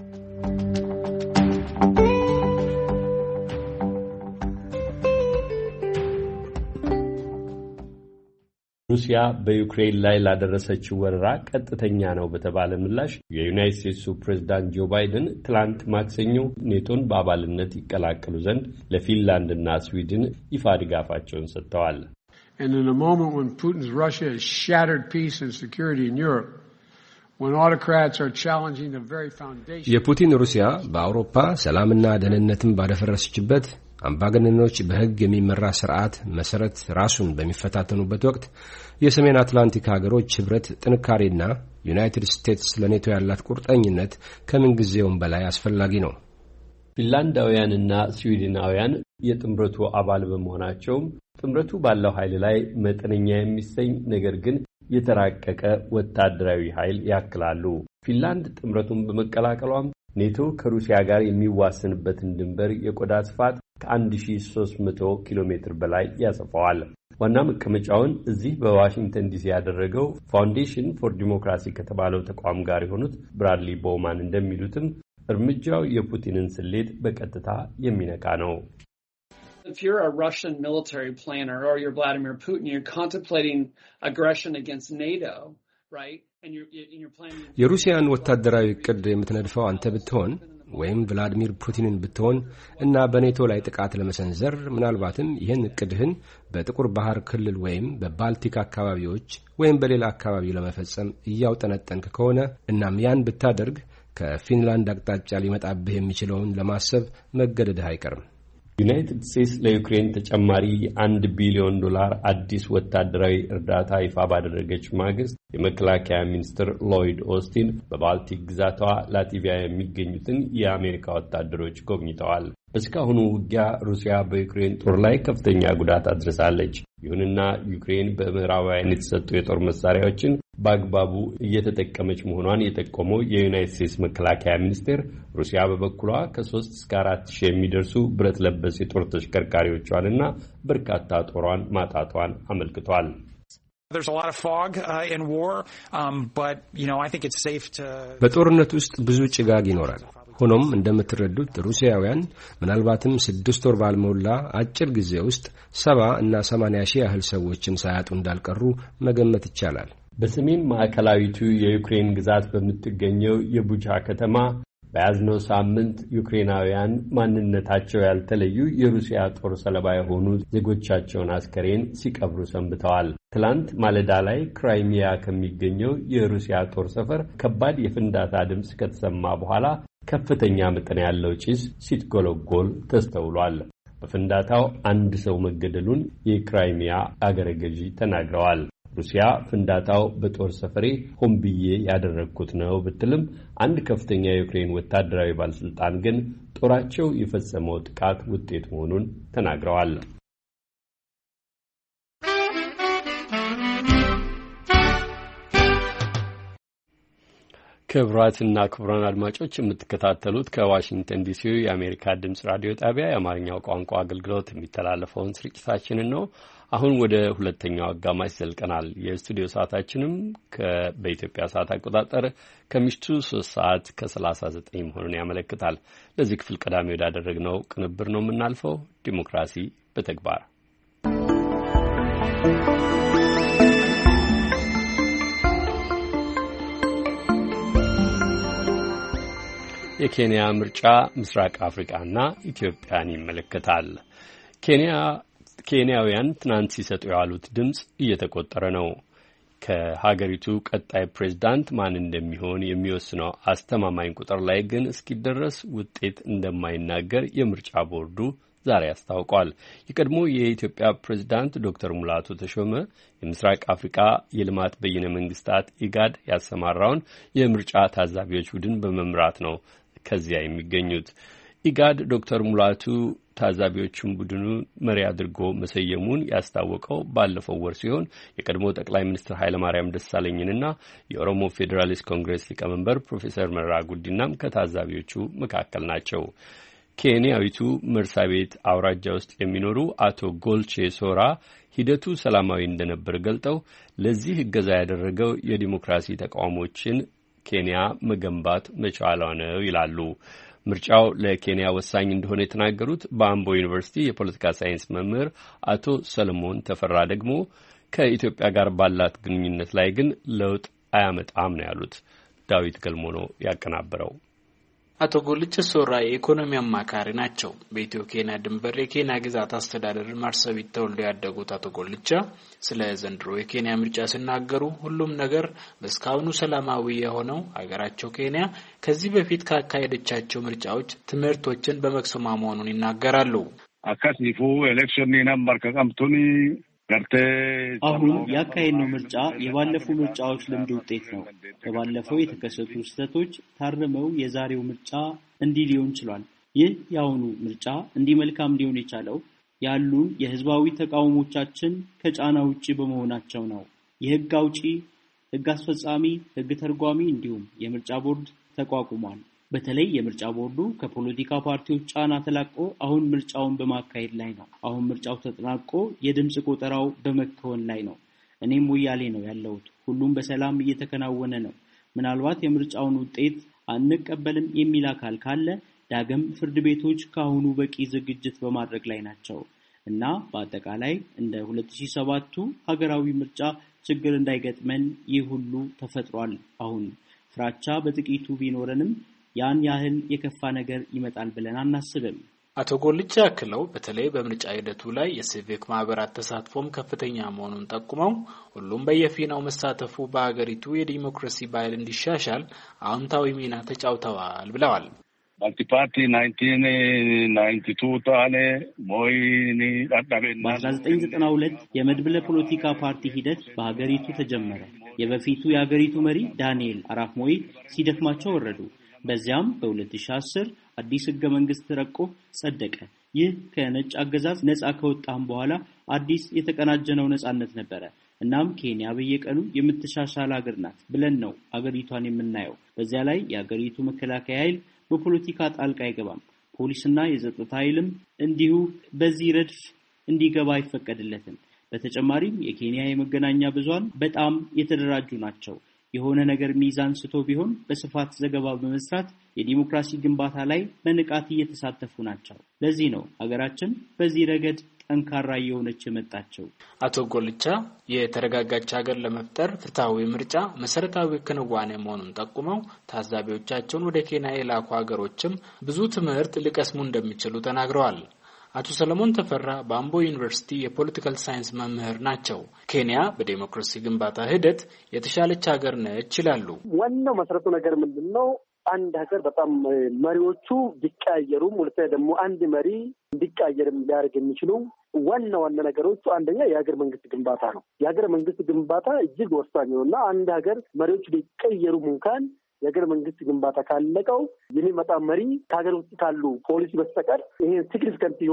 ሩሲያ በዩክሬን ላይ ላደረሰችው ወረራ ቀጥተኛ ነው በተባለ ምላሽ የዩናይትድ ስቴትሱ ፕሬዝዳንት ጆ ባይደን ትላንት ማክሰኞ ኔቶን በአባልነት ይቀላቀሉ ዘንድ ለፊንላንድና ስዊድን ይፋ ድጋፋቸውን ሰጥተዋል። And in a moment when Putin's Russia has shattered peace and security in Europe, when autocrats are challenging the very foundation የፑቲን ሩሲያ በአውሮፓ ሰላምና ደህንነትን ባደፈረሰችበት አምባገነኖች በሕግ የሚመራ ስርዓት መሰረት ራሱን በሚፈታተኑበት ወቅት የሰሜን አትላንቲክ ሀገሮች ህብረት ጥንካሬና ዩናይትድ ስቴትስ ለኔቶ ያላት ቁርጠኝነት ከምንጊዜውም በላይ አስፈላጊ ነው። ፊንላንዳውያንና ስዊድናውያን የጥምረቱ አባል በመሆናቸውም ጥምረቱ ባለው ኃይል ላይ መጠነኛ የሚሰኝ ነገር ግን የተራቀቀ ወታደራዊ ኃይል ያክላሉ። ፊንላንድ ጥምረቱን በመቀላቀሏም ኔቶ ከሩሲያ ጋር የሚዋሰንበትን ድንበር የቆዳ ስፋት ከ1300 ኪሎ ሜትር በላይ ያሰፋዋል። ዋና መቀመጫውን እዚህ በዋሽንግተን ዲሲ ያደረገው ፋውንዴሽን ፎር ዲሞክራሲ ከተባለው ተቋም ጋር የሆኑት ብራድሊ ቦውማን እንደሚሉትም እርምጃው የፑቲንን ስሌት በቀጥታ የሚነካ ነው። If you're a Russian military planner or you're Vladimir Putin, you're contemplating aggression against NATO, right? የሩሲያን ወታደራዊ ዕቅድ የምትነድፈው አንተ ብትሆን ወይም ቭላዲሚር ፑቲንን ብትሆን እና በኔቶ ላይ ጥቃት ለመሰንዘር ምናልባትም ይህን ዕቅድህን በጥቁር ባህር ክልል ወይም በባልቲክ አካባቢዎች ወይም በሌላ አካባቢ ለመፈጸም እያውጠነጠንክ ከሆነ እናም ያን ብታደርግ ከፊንላንድ አቅጣጫ ሊመጣብህ የሚችለውን ለማሰብ መገደድህ አይቀርም። ዩናይትድ ስቴትስ ለዩክሬን ተጨማሪ $1 ቢሊዮን አዲስ ወታደራዊ እርዳታ ይፋ ባደረገች ማግስት የመከላከያ ሚኒስትር ሎይድ ኦስቲን በባልቲክ ግዛቷ ላቲቪያ የሚገኙትን የአሜሪካ ወታደሮች ጎብኝተዋል። በእስካሁኑ ውጊያ ሩሲያ በዩክሬን ጦር ላይ ከፍተኛ ጉዳት አድርሳለች። ይሁንና ዩክሬን በምዕራባውያን የተሰጡ የጦር መሳሪያዎችን በአግባቡ እየተጠቀመች መሆኗን የጠቆመው የዩናይትድ ስቴትስ መከላከያ ሚኒስቴር ሩሲያ በበኩሏ ከ3 እስከ 4 ሺህ የሚደርሱ ብረት ለበስ የጦር ተሽከርካሪዎቿንና በርካታ ጦሯን ማጣቷን አመልክቷል። በጦርነት ውስጥ ብዙ ጭጋግ ይኖራል። ሆኖም እንደምትረዱት ሩሲያውያን ምናልባትም 6 ወር ባልሞላ አጭር ጊዜ ውስጥ 70 እና 80 ሺህ ያህል ሰዎችን ሳያጡ እንዳልቀሩ መገመት ይቻላል። በሰሜን ማዕከላዊቱ የዩክሬን ግዛት በምትገኘው የቡቻ ከተማ በያዝነው ሳምንት ዩክሬናውያን ማንነታቸው ያልተለዩ የሩሲያ ጦር ሰለባ የሆኑ ዜጎቻቸውን አስከሬን ሲቀብሩ ሰንብተዋል። ትላንት ማለዳ ላይ ክራይሚያ ከሚገኘው የሩሲያ ጦር ሰፈር ከባድ የፍንዳታ ድምፅ ከተሰማ በኋላ ከፍተኛ መጠን ያለው ጭስ ሲትጎለጎል ተስተውሏል። በፍንዳታው 1 ሰው መገደሉን የክራይሚያ አገረ ገዢ ተናግረዋል። ሩሲያ ፍንዳታው በጦር ሰፈሬ ሆን ብዬ ያደረግኩት ነው ብትልም አንድ ከፍተኛ የዩክሬን ወታደራዊ ባለስልጣን ግን ጦራቸው የፈጸመው ጥቃት ውጤት መሆኑን ተናግረዋል። ክቡራትና ክቡራን አድማጮች የምትከታተሉት ከዋሽንግተን ዲሲ የአሜሪካ ድምጽ ራዲዮ ጣቢያ የአማርኛው ቋንቋ አገልግሎት የሚተላለፈውን ስርጭታችንን ነው። አሁን ወደ ሁለተኛው አጋማሽ ዘልቀናል። የስቱዲዮ ሰዓታችንም በኢትዮጵያ ሰዓት አቆጣጠር ከምሽቱ 3:39 መሆኑን ያመለክታል። ለዚህ ክፍል ቀዳሚ ወዳደረግነው ቅንብር ነው የምናልፈው። ዲሞክራሲ በተግባር የኬንያ ምርጫ ምስራቅ አፍሪካና ኢትዮጵያን ይመለከታል። ኬንያውያን ትናንት ሲሰጡ ያሉት ድምጽ እየተቆጠረ ነው። ከሀገሪቱ ቀጣይ ፕሬዝዳንት ማን እንደሚሆን የሚወስነው አስተማማኝ ቁጥር ላይ ግን እስኪደረስ ውጤት እንደማይናገር የምርጫ ቦርዱ ዛሬ አስታውቋል። የቀድሞ የኢትዮጵያ ፕሬዝዳንት ዶክተር ሙላቱ ተሾመ የምስራቅ አፍሪካ የልማት በይነ መንግስታት ኢጋድ ያሰማራውን የምርጫ ታዛቢዎች ቡድን በመምራት ነው ከዚያ የሚገኙት። ኢጋድ ዶክተር ሙላቱ ታዛቢዎቹን ቡድኑ መሪ አድርጎ መሰየሙን ያስታወቀው ባለፈው ወር ሲሆን የቀድሞ ጠቅላይ ሚኒስትር ኃይለማርያም ደሳለኝንና የኦሮሞ ፌዴራሊስት ኮንግሬስ ሊቀመንበር ፕሮፌሰር መረራ ጉዲናም ከታዛቢዎቹ መካከል ናቸው። ኬንያዊቱ መርሳቤት አውራጃ ውስጥ የሚኖሩ አቶ ጎልቼ ሶራ ሂደቱ ሰላማዊ እንደነበር ገልጠው ለዚህ እገዛ ያደረገው የዲሞክራሲ ተቋሞችን ኬንያ መገንባት መቻሏ ነው ይላሉ። ምርጫው ለኬንያ ወሳኝ እንደሆነ የተናገሩት በአምቦ ዩኒቨርሲቲ የፖለቲካ ሳይንስ መምህር አቶ ሰለሞን ተፈራ ደግሞ ከኢትዮጵያ ጋር ባላት ግንኙነት ላይ ግን ለውጥ አያመጣም ነው ያሉት። ዳዊት ገልሞ ነው ያቀናበረው። አቶ ጎልቼ ሶራ የኢኮኖሚ አማካሪ ናቸው። በኢትዮ ኬንያ ድንበር የኬንያ ግዛት አስተዳደር ማርሰቢት ተወልደው ያደጉት አቶ ጎልቼ ስለ ዘንድሮ የኬንያ ምርጫ ሲናገሩ ሁሉም ነገር በእስካሁኑ ሰላማዊ የሆነው ሀገራቸው ኬንያ ከዚህ በፊት ካካሄደቻቸው ምርጫዎች ትምህርቶችን በመቅሰሟ መሆኑን ይናገራሉ። አካሲፉ ኤሌክሽን ነምበር ከቀምቱኒ አሁን ያካሄድነው ምርጫ የባለፉ ምርጫዎች ልምድ ውጤት ነው። ከባለፈው የተከሰቱ ስህተቶች ታርመው የዛሬው ምርጫ እንዲህ ሊሆን ችሏል። ይህ የአሁኑ ምርጫ እንዲህ መልካም ሊሆን የቻለው ያሉን የህዝባዊ ተቃውሞቻችን ከጫና ውጪ በመሆናቸው ነው። የህግ አውጪ፣ ህግ አስፈጻሚ፣ ህግ ተርጓሚ እንዲሁም የምርጫ ቦርድ ተቋቁሟል። በተለይ የምርጫ ቦርዱ ከፖለቲካ ፓርቲዎች ጫና ተላቆ አሁን ምርጫውን በማካሄድ ላይ ነው። አሁን ምርጫው ተጠናቆ የድምጽ ቆጠራው በመከወን ላይ ነው። እኔም ሞያሌ ነው ያለሁት። ሁሉም በሰላም እየተከናወነ ነው። ምናልባት የምርጫውን ውጤት አንቀበልም የሚል አካል ካለ ዳግም ፍርድ ቤቶች ካሁኑ በቂ ዝግጅት በማድረግ ላይ ናቸው እና በአጠቃላይ እንደ 2007ቱ ሀገራዊ ምርጫ ችግር እንዳይገጥመን ይህ ሁሉ ተፈጥሯል። አሁን ፍራቻ በጥቂቱ ቢኖረንም ያን ያህል የከፋ ነገር ይመጣል ብለን አናስብም። አቶ ጎልቼ አክለው በተለይ በምርጫ ሂደቱ ላይ የሲቪክ ማህበራት ተሳትፎም ከፍተኛ መሆኑን ጠቁመው ሁሉም በየፊናው መሳተፉ በአገሪቱ የዲሞክራሲ ባህል እንዲሻሻል አዎንታዊ ሚና ተጫውተዋል ብለዋል። ባልቲፓርቲ 1992 ታኔ ሞይኒ ዳዳቤና በ1992 የመድብለ ፖለቲካ ፓርቲ ሂደት በሀገሪቱ ተጀመረ። የበፊቱ የሀገሪቱ መሪ ዳንኤል አራፕ ሞይ ሲደክማቸው ወረዱ። በዚያም በ2010 አዲስ ህገ መንግስት ተረቆ ጸደቀ። ይህ ከነጭ አገዛዝ ነፃ ከወጣም በኋላ አዲስ የተቀናጀነው ነፃነት ነበረ። እናም ኬንያ በየቀኑ የምትሻሻል ሀገር ናት ብለን ነው አገሪቷን የምናየው። በዚያ ላይ የሀገሪቱ መከላከያ ኃይል በፖለቲካ ጣልቃ አይገባም። ፖሊስና የጸጥታ ኃይልም እንዲሁ በዚህ ረድፍ እንዲገባ አይፈቀድለትም። በተጨማሪም የኬንያ የመገናኛ ብዙሃን በጣም የተደራጁ ናቸው። የሆነ ነገር ሚዛን ስቶ ቢሆን በስፋት ዘገባ በመስራት የዲሞክራሲ ግንባታ ላይ በንቃት እየተሳተፉ ናቸው። ለዚህ ነው ሀገራችን በዚህ ረገድ ጠንካራ እየሆነች የመጣቸው። አቶ ጎልቼ የተረጋጋች ሀገር ለመፍጠር ፍትሃዊ ምርጫ መሰረታዊ ክንዋኔ መሆኑን ጠቁመው ታዛቢዎቻቸውን ወደ ኬንያ የላኩ ሀገሮችም ብዙ ትምህርት ሊቀስሙ እንደሚችሉ ተናግረዋል። አቶ ሰለሞን ተፈራ በአምቦ ዩኒቨርሲቲ የፖለቲካል ሳይንስ መምህር ናቸው። ኬንያ በዲሞክራሲ ግንባታ ሂደት የተሻለች ሀገር ነች ይላሉ። ዋናው መሰረቱ ነገር ምንድነው? አንድ ሀገር በጣም መሪዎቹ ቢቀያየሩም ሁለተኛ ደግሞ አንድ መሪ እንዲቀያየርም ሊያደርግ የሚችሉ ዋና ነገሮቹ አንደኛ የሀገር መንግስት ግንባታ ነው። የሀገር መንግስት ግንባታ እጅግ ወሳኝ ነውና አንድ ሀገር መሪዎቹ ቢቀየሩም እንኳን የሀገር መንግስት ግንባታ ካለቀው የሚመጣ መሪ ከሀገር ውስጥ ካሉ ፖሊሲ በስተቀር ይሄ ሲግኒፊካንት የሆነ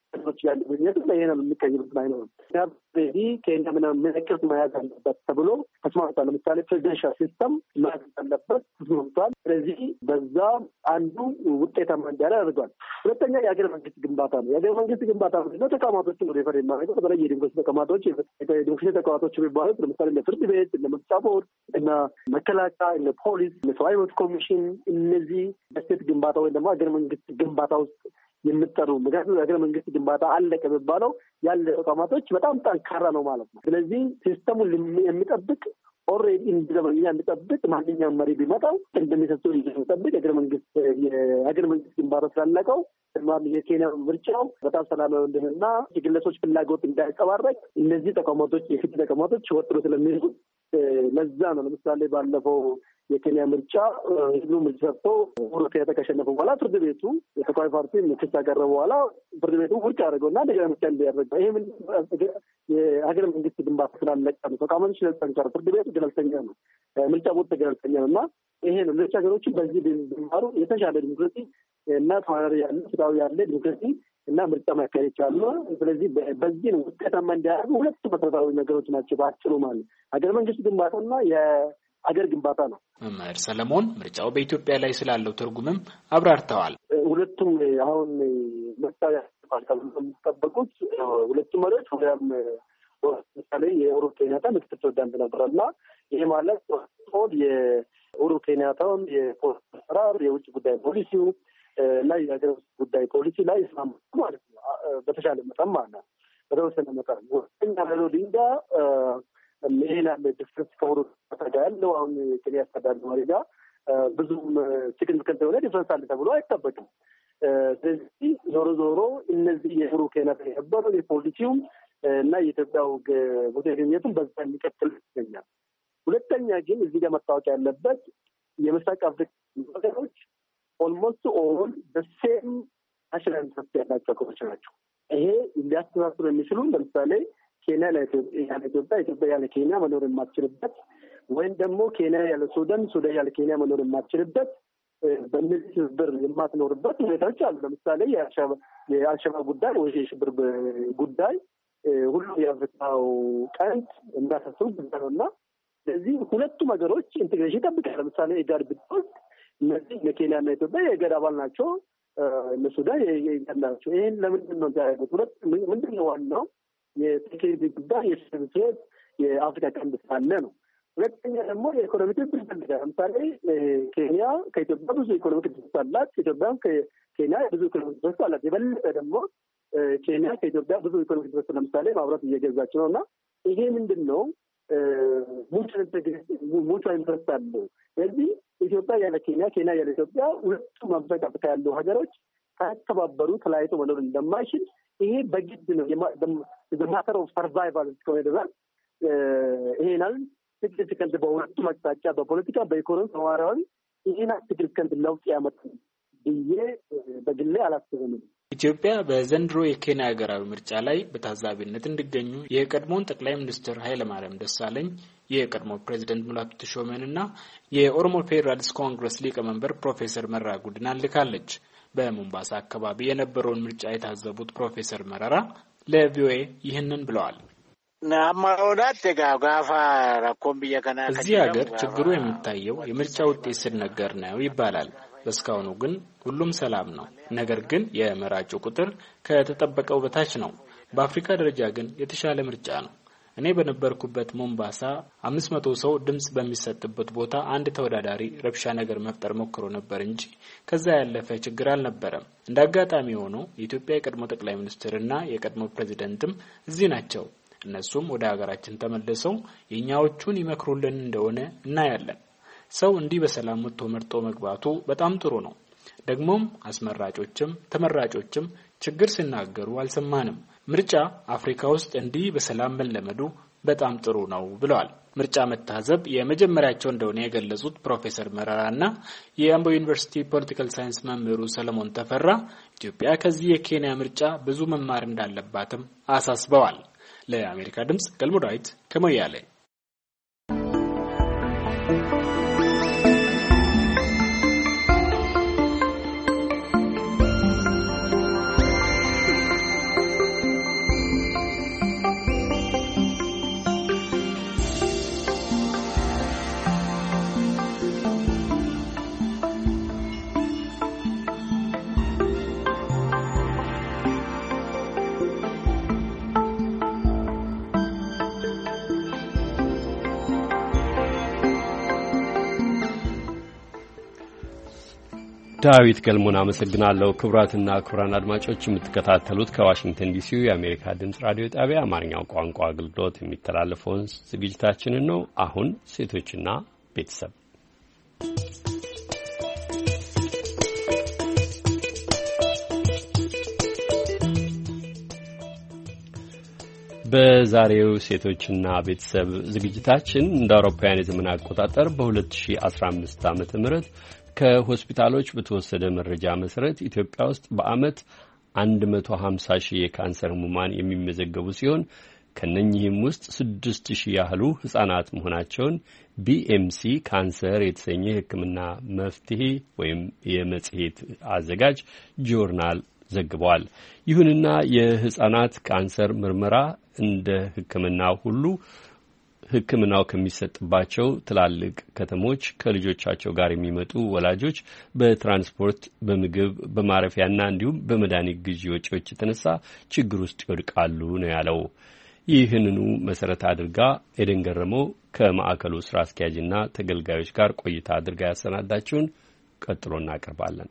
ሰዎች ያሉ ግንኙነት ለየና የሚቀይሩት አይኖርም። ስለዚህ ከእንደ ምናምን መለከት መያዝ አለበት ተብሎ ተስማምቷል። ለምሳሌ ፕሬዚደንሻል ሲስተም መያዝ አለበት ተስማምቷል። ስለዚህ በዛ አንዱ ውጤታማ እንዲያለ አድርጓል። ሁለተኛ የሀገር መንግስት ግንባታ ነው። የሀገር መንግስት ግንባታ ነው ተቋማቶችን ወደ ፈር የማድረግ በተለይ የዲሞክራሲ ተቋማቶች የዲሞክራሲ ተቋማቶች የሚባሉት ለምሳሌ ፍርድ ቤት፣ ምርጫ ቦርድ እና መከላከያ፣ ፖሊስ፣ ሰብአዊ መብት ኮሚሽን እነዚህ በስቴት ግንባታ ወይም ደግሞ ሀገር መንግስት ግንባታ ውስጥ የምጠሩ ምክንያቱም የሀገር መንግስት ግንባታ አለቀ የሚባለው ያለ ተቋማቶች በጣም ጠንካራ ነው ማለት ነው። ስለዚህ ሲስተሙን የሚጠብቅ ኦልሬዲ እንደዘመኛ የሚጠብቅ ማንኛውም መሪ ቢመጣው እንደሚሰጠው የሚጠብቅ የሀገር መንግስት ግንባታ ስላለቀው የኬንያ ምርጫው በጣም ሰላማዊ እንደሆነና የግለሰቦች ፍላጎት እንዳይቀባረቅ እነዚህ ተቋማቶች የፊት ተቋማቶች ወጥሮ ስለሚይዙ ለዛ ነው። ለምሳሌ ባለፈው የኬንያ ምርጫ ህዝቡ ምርጫ ሰጥቶ ኡሁሩ ኬንያታ ከሸነፈ በኋላ ፍርድ ቤቱ የተቃዋሚ ፓርቲ ምክስ ያቀረበ በኋላ ፍርድ ቤቱ ውድቅ ያደረገውና እንደገና ምርጫ እንዲያደርግ ይሄ ምን የሀገር መንግስት ግንባታ ስላለቀ ነው። ተቋማቶች ስለጠንከሩ ፍርድ ቤቱ ገለልተኛ ነው፣ ምርጫ ቦርድ ገለልተኛ ነው እና ይሄ ነው ሌሎች ሀገሮችን በዚህ ቢማሩ የተሻለ ዲሞክራሲ እና ተዋራሪ ያለ ፍትሃዊ ያለ ዲሞክራሲ እና ምርጫ ማካሄድ ይችላሉ። ስለዚህ በዚህ ነው ውጤታማ እንዲያደርጉ ሁለቱ መሰረታዊ ነገሮች ናቸው በአጭሩ ማለት ሀገር መንግስት ግንባታና የሀገር ግንባታ ነው። መምህር ሰለሞን ምርጫው በኢትዮጵያ ላይ ስላለው ትርጉምም አብራርተዋል። ሁለቱም አሁን ምርጫ የሚጠበቁት ሁለቱም መሪዎች ወዲያም ለምሳሌ የኡሁሩ ኬንያታ ምክትል ፕሬዚዳንት ነበረና ይሄ ማለት የኡሁሩ ኬንያታውን የፖሊሲ አሰራር የውጭ ጉዳይ ፖሊሲው እና የሀገር ውስጥ ጉዳይ ፖሊሲ ላይ ይስማሙ ማለት ነው። በተሻለ መጠን ማለት ነው። በተወሰነ መጠን ወኛ ለሎዲንጋ ይሄን ያለ ዲፍረንስ ከኡሁሩ ኬንያታ ያለው አሁን ኬንያ አስተዳዳሪ ጋር ብዙም ሲግኒፊካንት የሆነ ዲፍረንስ አለ ተብሎ አይጠበቅም። ስለዚህ ዞሮ ዞሮ እነዚህ የኡሁሩ ኬንያታ የነበረው የፖሊሲውም እና የኢትዮጵያው ጉዳይነቱም በዛ የሚቀጥል ይገኛል። ሁለተኛ ግን እዚህ ጋር መታወቅ ያለበት የምስራቅ አፍሪካ ሀገሮች ኦልሞስት ኦል በሴም ናሽናል ኢንትረስት ያላቸው ሀገሮች ናቸው። ይሄ ሊያስተሳስሩ የሚችሉ ለምሳሌ ኬንያ ያለ ኢትዮጵያ፣ ኢትዮጵያ ያለ ኬንያ መኖር የማትችልበት ወይም ደግሞ ኬንያ ያለ ሱዳን፣ ሱዳን ያለ ኬንያ መኖር የማትችልበት በእነዚህ ትብብር የማትኖርበት ሁኔታዎች አሉ። ለምሳሌ የአልሸባብ ጉዳይ ወይ የሽብር ጉዳይ ሁሉ የአፍሪካው ቀንድ የሚያሳስሩ ጉዳይ ነው እና ስለዚህ ሁለቱም ሀገሮች ኢንቴግሬሽን ይጠብቃል። ለምሳሌ ኢጋድ ብትወስድ እነዚህ የኬንያና ኢትዮጵያ የኢጋድ አባል ናቸው፣ እነ ሱዳን የኢጋድ ናቸው። ይህን ለምንድን ነው ያደረጉት? ምንድን ነው ዋናው የሴኪሪቲ ጉዳይ የስብስብ የአፍሪካ ቀንድ ስላለ ነው። ሁለተኛ ደግሞ የኢኮኖሚ ትብብር ይፈልጋል። ለምሳሌ ኬንያ ከኢትዮጵያ ብዙ ኢኮኖሚ ትብብር አላት፣ ኢትዮጵያም ከኬንያ ብዙ ኢኮኖሚ ትብብር አላት። የበለጠ ደግሞ ኬንያ ከኢትዮጵያ ብዙ ኢኮኖሚ ትብብር ለምሳሌ ማብራት እየገዛች ነው እና ይሄ ምንድን ነው ሙቹዋል ኢንትረስት አለው። ስለዚህ ኢትዮጵያ ያለ ኬንያ፣ ኬንያ ያለ ኢትዮጵያ ሁለቱም አፍሪካ አፍሪካ ያሉ ሀገሮች ሳይተባበሩ ተለያይቶ መኖር እንደማይችል ይሄ በግድ ነው። ማተር ኦፍ ሰርቫይቫል እስከሆነ ድረስ ይሄናል ሲግኒፊካንት በሁለቱም አቅጣጫ በፖለቲካ በኢኮኖሚ ተዋራዊ ይሄን ሲግኒፊካንት ለውጥ ያመጣል ብዬ በግሌ አላስብም። ኢትዮጵያ በዘንድሮ የኬንያ ሀገራዊ ምርጫ ላይ በታዛቢነት እንዲገኙ የቀድሞውን ጠቅላይ ሚኒስትር ኃይለማርያም ደሳለኝ፣ የቀድሞ ፕሬዚደንት ሙላቱ ተሾመንና የኦሮሞ ፌዴራሊስት ኮንግረስ ሊቀመንበር ፕሮፌሰር መረራ ጉዲናን ልካለች። በሞምባሳ አካባቢ የነበረውን ምርጫ የታዘቡት ፕሮፌሰር መረራ ለቪኦኤ ይህንን ብለዋል። እዚህ ሀገር ችግሩ የሚታየው የምርጫ ውጤት ሲነገር ነው ይባላል። በእስካሁኑ ግን ሁሉም ሰላም ነው። ነገር ግን የመራጩ ቁጥር ከተጠበቀው በታች ነው። በአፍሪካ ደረጃ ግን የተሻለ ምርጫ ነው። እኔ በነበርኩበት ሞምባሳ 500 ሰው ድምጽ በሚሰጥበት ቦታ አንድ ተወዳዳሪ ረብሻ ነገር መፍጠር ሞክሮ ነበር እንጂ ከዛ ያለፈ ችግር አልነበረም። እንደ አጋጣሚ ሆኖ የኢትዮጵያ የቀድሞ ጠቅላይ ሚኒስትርና የቀድሞ ፕሬዚደንትም እዚህ ናቸው። እነሱም ወደ ሀገራችን ተመልሰው የኛዎቹን ይመክሩልን እንደሆነ እናያለን። ሰው እንዲህ በሰላም ወጥቶ መርጦ መግባቱ በጣም ጥሩ ነው። ደግሞም አስመራጮችም ተመራጮችም ችግር ሲናገሩ አልሰማንም። ምርጫ አፍሪካ ውስጥ እንዲህ በሰላም መለመዱ በጣም ጥሩ ነው ብለዋል። ምርጫ መታዘብ የመጀመሪያቸው እንደሆነ የገለጹት ፕሮፌሰር መረራና የአምቦ ዩኒቨርሲቲ ፖለቲካል ሳይንስ መምህሩ ሰለሞን ተፈራ ኢትዮጵያ ከዚህ የኬንያ ምርጫ ብዙ መማር እንዳለባትም አሳስበዋል። ለአሜሪካ ድምጽ ገልሞ ዳዊት ከሞያሌ። ዳዊት ገልሞን አመሰግናለሁ። ክቡራትና ክቡራን አድማጮች የምትከታተሉት ከዋሽንግተን ዲሲ የአሜሪካ ድምጽ ራዲዮ ጣቢያ አማርኛው ቋንቋ አገልግሎት የሚተላለፈውን ዝግጅታችንን ነው። አሁን ሴቶችና ቤተሰብ በዛሬው ሴቶችና ቤተሰብ ዝግጅታችን እንደ አውሮፓውያን የዘመን አቆጣጠር በ2015 ዓ.ም ከሆስፒታሎች በተወሰደ መረጃ መሰረት ኢትዮጵያ ውስጥ በአመት 150,000 የካንሰር ህሙማን የሚመዘገቡ ሲሆን ከነኚህም ውስጥ 6,000 ያህሉ ህጻናት መሆናቸውን ቢኤምሲ ካንሰር የተሰኘ ሕክምና መፍትሄ ወይም የመጽሔት አዘጋጅ ጆርናል ዘግቧል። ይሁንና የህጻናት ካንሰር ምርመራ እንደ ሕክምና ሁሉ ሕክምናው ከሚሰጥባቸው ትላልቅ ከተሞች ከልጆቻቸው ጋር የሚመጡ ወላጆች በትራንስፖርት፣ በምግብ፣ በማረፊያና እንዲሁም በመድኃኒት ግዢ ወጪዎች የተነሳ ችግር ውስጥ ይወድቃሉ ነው ያለው። ይህንኑ መሰረት አድርጋ ኤደን ገረመው ከማዕከሉ ስራ አስኪያጅና ተገልጋዮች ጋር ቆይታ አድርጋ ያሰናዳችውን ቀጥሎ እናቀርባለን።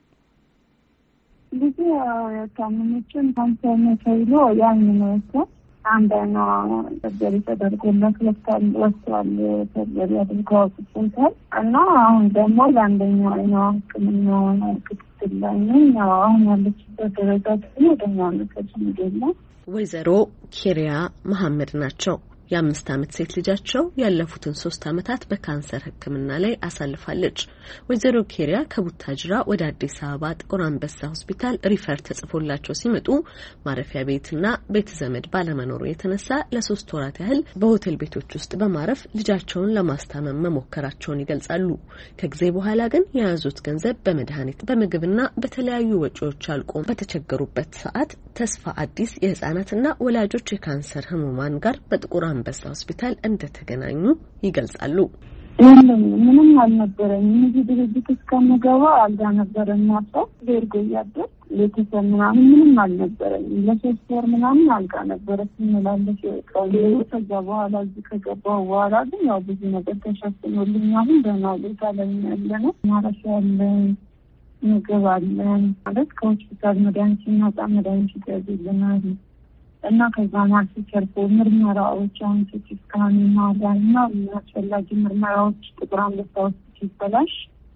ብዙ ታመሞችን ካንሰር ነው ተብሎ ያምነው አንደኛ ሰርጀሪ ተደርጎለት ወጥቷል። ሰርጀሪ አድርገው አውጥተውታል እና አሁን ደግሞ ለአንደኛ አይኗ ሕክምና ክትትል ላይ ነው። አሁን ያለችበት ደረጃ ደግሞ ነው። ወይዘሮ ኬሪያ መሐመድ ናቸው። የ5 ዓመት ሴት ልጃቸው ያለፉትን 3 ዓመታት በካንሰር ሕክምና ላይ አሳልፋለች። ወይዘሮ ኬሪያ ከቡታጅራ ወደ አዲስ አበባ ጥቁር አንበሳ ሆስፒታል ሪፈር ተጽፎላቸው ሲመጡ ማረፊያ ቤትና ቤተ ዘመድ ባለመኖሩ የተነሳ ለ3 ወራት ያህል በሆቴል ቤቶች ውስጥ በማረፍ ልጃቸውን ለማስታመም መሞከራቸውን ይገልጻሉ። ከጊዜ በኋላ ግን የያዙት ገንዘብ በመድኃኒት በምግብና በተለያዩ ወጪዎች አልቆ በተቸገሩበት ሰዓት ተስፋ አዲስ የህፃናትና ወላጆች የካንሰር ህሙማን ጋር በጥቁር አንበሳ ሆስፒታል እንደተገናኙ ይገልጻሉ። ምንም አልነበረኝም። እዚህ ድርጅት እስከምገባ አልጋ ነበረኝ። ማሳው ደርጎ ያደረ ቤተሰብ ምንም አልነበረኝም። ለ3 ወር ምናምን አልጋ ነበረ ሲመላለስ የቆየው። ከዛ በኋላ እዚህ ከገባሁ በኋላ ግን ያው ብዙ ነገር ተሸፍኖልኝ አሁን ደህና ቦታ ላይ ያለነው። ማረፊያ አለን፣ ምግብ አለን። ማለት ከሆስፒታል መድኃኒት ሲመጣ መድኃኒት ይገዙልናል እና ከዛ ማርሲ ቸርፎ ምርመራዎች አሁን ስካን ማዳና አስፈላጊ ምርመራዎች ጥቁር አንበሳ ውስጥ ሲበላሽ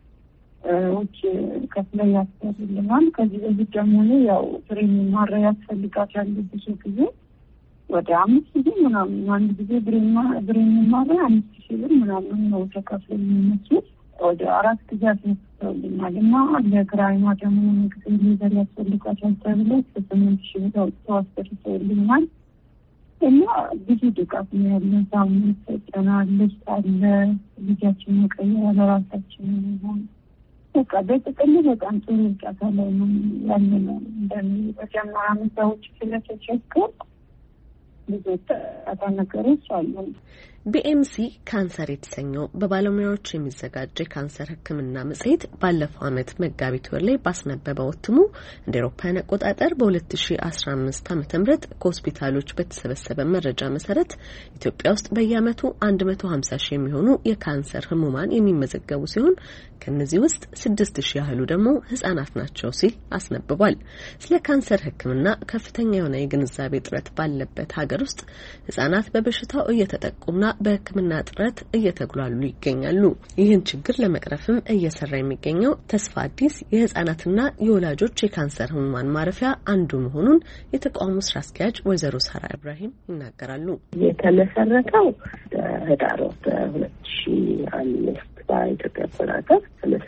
ውጭ ከፍለ ያስፈልጋል። ከዚህ በፊት ደግሞ ያው ብሬን ማረያ ያስፈልጋል። ብዙ ጊዜ ወደ 5 ጊዜ ምናምን አንድ ጊዜ ብሬን ማረያ 5,000 ብር ምናምን ነው ተከፍሎ የሚመስል ወደ 4 ጊዜ አስነስተውልኛል እና ለግራይማ ደግሞ ምግብ ሊዘር ያስፈልጋል ተብሎ 8,000 ብር ተወስደውልኛል እና ብዙ ድጋፍ ነው ያለን። ሳምንት ተጨናለች አለ ልጃችን መቀየር ለራሳችን ነው። በቃ በጥቅል በጣም ጥሩ እርዳታ ላይ ነው ያለነው። በጀመራ ምሳዎች ስለተቸገር ብዙ ነገሮች አሉ። ቢኤምሲ ካንሰር የተሰኘው በባለሙያዎች የሚዘጋጅ የካንሰር ሕክምና መጽሔት ባለፈው ዓመት መጋቢት ወር ላይ ባስነበበው እትሙ እንደ አውሮፓውያን አቆጣጠር በ2015 ዓ.ም ከሆስፒታሎች በተሰበሰበ መረጃ መሰረት ኢትዮጵያ ውስጥ በየዓመቱ 150,000 የሚሆኑ የካንሰር ህሙማን የሚመዘገቡ ሲሆን ከነዚህ ውስጥ 6,000 ያህሉ ደግሞ ህጻናት ናቸው ሲል አስነብቧል። ስለ ካንሰር ሕክምና ከፍተኛ የሆነ የግንዛቤ እጥረት ባለበት ሀገር ውስጥ ህጻናት በበሽታው እየተጠቁና በሕክምና ጥረት እየተጉላሉ ይገኛሉ። ይህን ችግር ለመቅረፍም እየሰራ የሚገኘው ተስፋ አዲስ የህጻናትና የወላጆች የካንሰር ህሙማን ማረፊያ አንዱ መሆኑን የተቋሙ ስራ አስኪያጅ ወይዘሮ ሳራ ኢብራሂም ይናገራሉ። የተመሰረተው ህዳር 2005 በኢትዮጵያ አቆጣጠር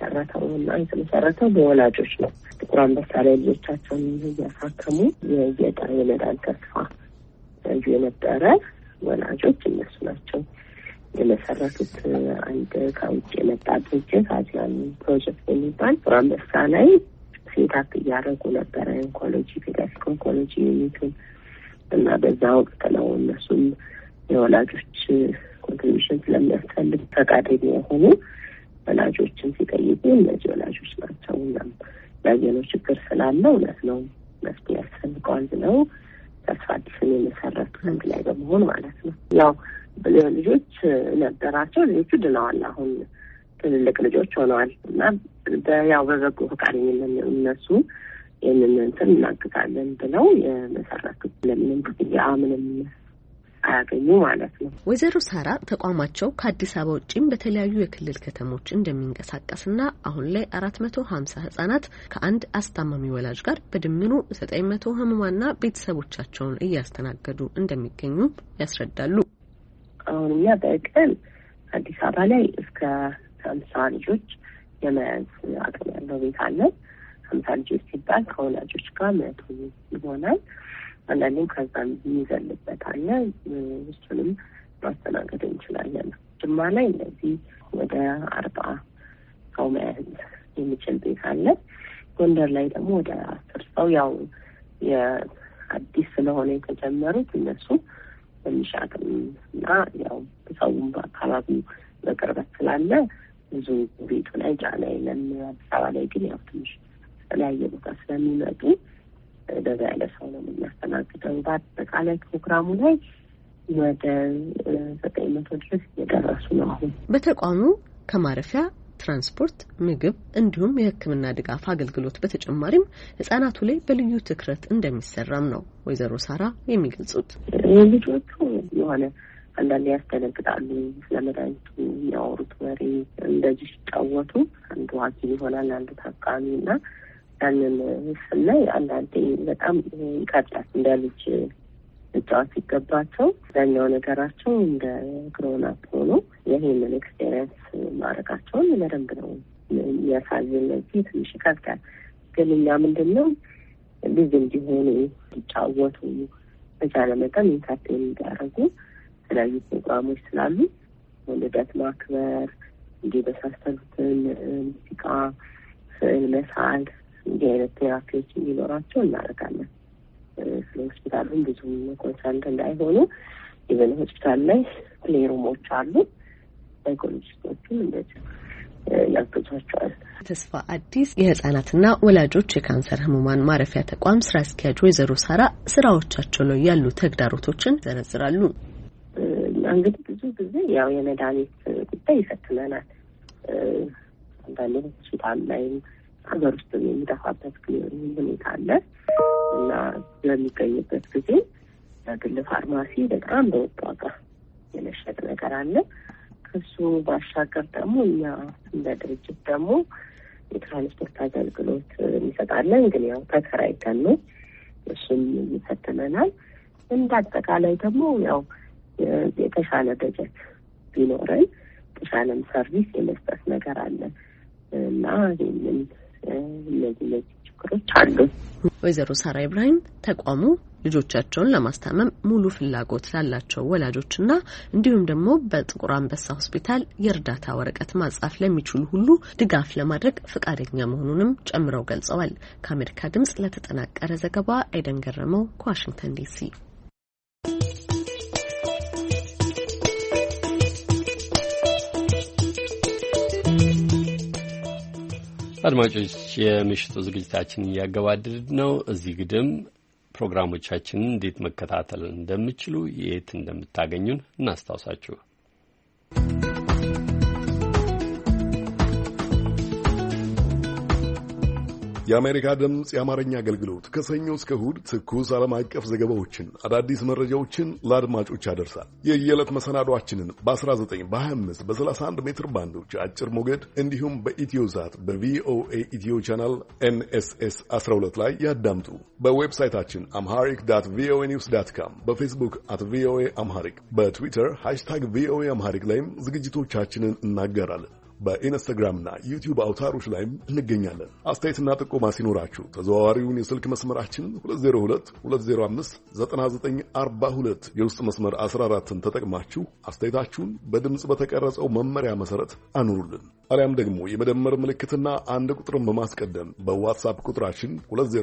የተመሰረተው በወላጆች ነው። ጥቁር አንበሳ ላይ ልጆቻቸውን እያሳከሙ የመዳን ተስፋ ያዩ የነበረ ወላጆች እነሱ ናቸው የመሰረቱት። አንድ ከውጭ የመጣ ድርጅት አዚያን ፕሮጀክት የሚባል ጥቁር አንበሳ ላይ ሴታፕ እያደረጉ ነበረ ኦንኮሎጂ፣ ፔዲያትሪክ ኦንኮሎጂ ዩኒቱን እና በዛ ወቅት ነው እነሱም የወላጆች ኮንትሪቢሽን ስለሚያስፈልግ ፈቃደኛ የሆኑ ወላጆችን ሲጠይቁ እነዚህ ወላጆች ናቸው እናም ያየነው ችግር ስላለ እውነት ነው መፍትሄ ያስፈልገዋል ብለው ተስፋ አዲስን የመሰረቱ አንድ ላይ በመሆን ማለት ነው። ያው ልጆች ነበራቸው፣ ልጆቹ ድነዋል። አሁን ትልልቅ ልጆች ሆነዋል እና ያው በበጎ ፈቃደኝነት እነሱ ይህንን እንትን እናግዛለን ብለው የመሰረቱት ለምንም ክፍያ ምንም አያገኙ ማለት ነው። ወይዘሮ ሳራ ተቋማቸው ከአዲስ አበባ ውጪም በተለያዩ የክልል ከተሞች እንደሚንቀሳቀስና አሁን ላይ 450 ህጻናት ከአንድ አስታማሚ ወላጅ ጋር በድምሩ 900 ህሙማንና ቤተሰቦቻቸውን እያስተናገዱ እንደሚገኙ ያስረዳሉ። አሁን እኛ በቀን አዲስ አበባ ላይ እስከ 50 ልጆች የመያዝ አቅም ያለው ቤት አለ። 50 ልጆች ሲባል ከወላጆች ጋር 100 ይሆናል። አንዳንዴም ከዛም የሚዘልበት አለ። እሱንም ማስተናገድ እንችላለን። ጅማ ላይ እንደዚህ ወደ 40 ሰው መያዝ የሚችል ቤት አለ። ጎንደር ላይ ደግሞ ወደ 10 ሰው ያው የአዲስ ስለሆነ የተጀመሩት እነሱ ትንሽ አቅምና ያው ሰውም በአካባቢው በቅርበት ስላለ ብዙ ቤቱ ላይ ጫና የለም። አዲስ አበባ ላይ ግን ያው ትንሽ የተለያየ ቦታ ስለሚመጡ በዛ ያለ ሰው ነው የምናስተናግደው። በአጠቃላይ ፕሮግራሙ ላይ ወደ 900 ድረስ እየደረሱ ነው። አሁን በተቋሙ ከማረፊያ ትራንስፖርት፣ ምግብ እንዲሁም የሕክምና ድጋፍ አገልግሎት በተጨማሪም ህጻናቱ ላይ በልዩ ትኩረት እንደሚሰራም ነው ወይዘሮ ሳራ የሚገልጹት። ልጆቹ የሆነ አንዳንዴ ያስተነግጣሉ። ስለመድኃኒቱ የሚያወሩት ወሬ እንደዚህ ሲጫወቱ አንዱ ሐኪም ይሆናል አንዱ ታካሚ እና ያንን ስናይ አንዳንዴ በጣም ይቀርዳል። እንደ ልጅ መጫወት ሲገባቸው አብዛኛው ነገራቸው እንደ ግሮን አፕ ሆኖ ይሄንን ኤክስፔሪንስ ማድረጋቸውን በደንብ ነው የሚያሳየን። እዚህ ትንሽ ይቀርዳል። ግን እኛ ምንድነው ልጅ እንዲሆኑ ሲጫወቱ በቻለ መጠን ኢንተርቴን እንዲያደርጉ የተለያዩ ፕሮግራሞች ስላሉ ልደት ማክበር እንዲህ በሳስተሉትን ሙዚቃ፣ ስዕል መሳል እንዲህ አይነት ቴራፒዎች እንዲኖራቸው እናደርጋለን። ስለ ሆስፒታሉም ብዙም ኮንሰርንት እንዳይሆኑ ኢቨን ሆስፒታል ላይ ፕሌይሩሞች አሉ። ሳይኮሎጂስቶቹም እንደዚህ ያግዟቸዋል። ተስፋ አዲስ የህጻናትና ወላጆች የካንሰር ህሙማን ማረፊያ ተቋም ስራ አስኪያጅ ወይዘሮ ሳራ ስራዎቻቸው ላይ ያሉ ተግዳሮቶችን ዘረዝራሉ። እንግዲህ ብዙ ጊዜ ያው የመድኃኒት ጉዳይ ይፈትነናል። አንዳንድ ሆስፒታል ላይ ሀገር ውስጥ የሚጠፋበት ሁኔታ አለ እና በሚገኝበት ጊዜ በግል ፋርማሲ በጣም በወጥ ዋጋ የመሸጥ ነገር አለ። ከሱ ባሻገር ደግሞ እኛ እንደ ድርጅት ደግሞ የትራንስፖርት አገልግሎት እንሰጣለን። ግን ያው ተከራይተን ነው፣ እሱም ይፈትነናል። እንደ አጠቃላይ ደግሞ ያው የተሻለ በጀት ቢኖረን የተሻለም ሰርቪስ የመስጠት ነገር አለ እና ይህንን እነዚህ ችግሮች አሉ። ወይዘሮ ሳራ ኢብራሂም ተቋሙ ልጆቻቸውን ለማስታመም ሙሉ ፍላጎት ላላቸው ወላጆችና እንዲሁም ደግሞ በጥቁር አንበሳ ሆስፒታል የእርዳታ ወረቀት ማጻፍ ለሚችሉ ሁሉ ድጋፍ ለማድረግ ፈቃደኛ መሆኑንም ጨምረው ገልጸዋል። ከአሜሪካ ድምጽ ለተጠናቀረ ዘገባ አይደን ገረመው ከዋሽንግተን ዲሲ። አድማጮች የምሽቱ ዝግጅታችን እያገባደድ ነው። እዚህ ግድም ፕሮግራሞቻችንን እንዴት መከታተል እንደምትችሉ የት እንደምታገኙን እናስታውሳችሁ። የአሜሪካ ድምፅ የአማርኛ አገልግሎት ከሰኞ እስከ እሁድ ትኩስ ዓለም አቀፍ ዘገባዎችን፣ አዳዲስ መረጃዎችን ለአድማጮች ያደርሳል። የየዕለት መሰናዷችንን በ19 በ25 በ31 ሜትር ባንዶች አጭር ሞገድ እንዲሁም በኢትዮዛት በቪኦኤ ኢትዮ ቻናል NSS 12 ላይ ያዳምጡ። በዌብሳይታችን amharic.voanews.com፣ በፌስቡክ @VOA አምሃሪክ፣ በትዊተር #VOA አምሃሪክ ላይም ዝግጅቶቻችንን እናገራለን። በኢንስታግራምና ዩቲዩብ አውታሮች ላይም እንገኛለን። አስተያየትና ጥቆማ ሲኖራችሁ ተዘዋዋሪውን የስልክ መስመራችን 2022059942 የውስጥ መስመር 14ን ተጠቅማችሁ አስተያየታችሁን በድምጽ በተቀረጸው መመሪያ መሰረት አኑሩልን። አሊያም ደግሞ የመደመር ምልክትና አንድ ቁጥርን በማስቀደም በዋትስአፕ ቁጥራችን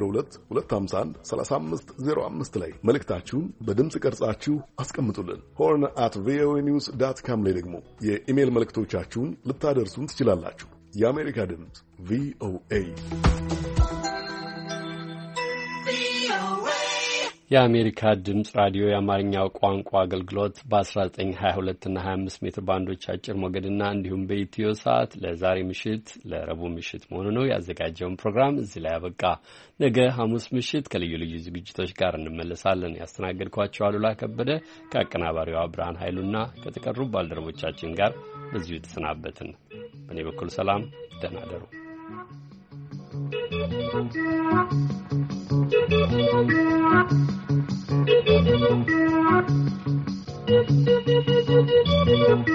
2022513505 ላይ መልእክታችሁን በድምጽ ቀርጻችሁ አስቀምጡልን። horn@voanews.com ላይ ደግሞ የኢሜል መልእክቶቻችሁን ልታደርሱን ትችላላችሁ። የአሜሪካ ድምፅ ቪኦኤ የአሜሪካ ድምጽ ራዲዮ የአማርኛው ቋንቋ አገልግሎት በ1922 እና 25 ሜትር ባንዶች አጭር ሞገድና እንዲሁም በኢትዮ ሰዓት ለዛሬ ምሽት ለረቡዕ ምሽት መሆኑ ነው ያዘጋጀውን ፕሮግራም እዚህ ላይ ያበቃ። ነገ ሐሙስ ምሽት ከልዩ ልዩ ዝግጅቶች ጋር እንመለሳለን። ያስተናገድኳቸው አሉላ ከበደ ከአቀናባሪዋ ብርሃን ኃይሉና ከተቀሩ ባልደረቦቻችን ጋር በዚሁ የተሰናበትን። በእኔ በኩል ሰላም፣ ደህና እደሩ። Thank you.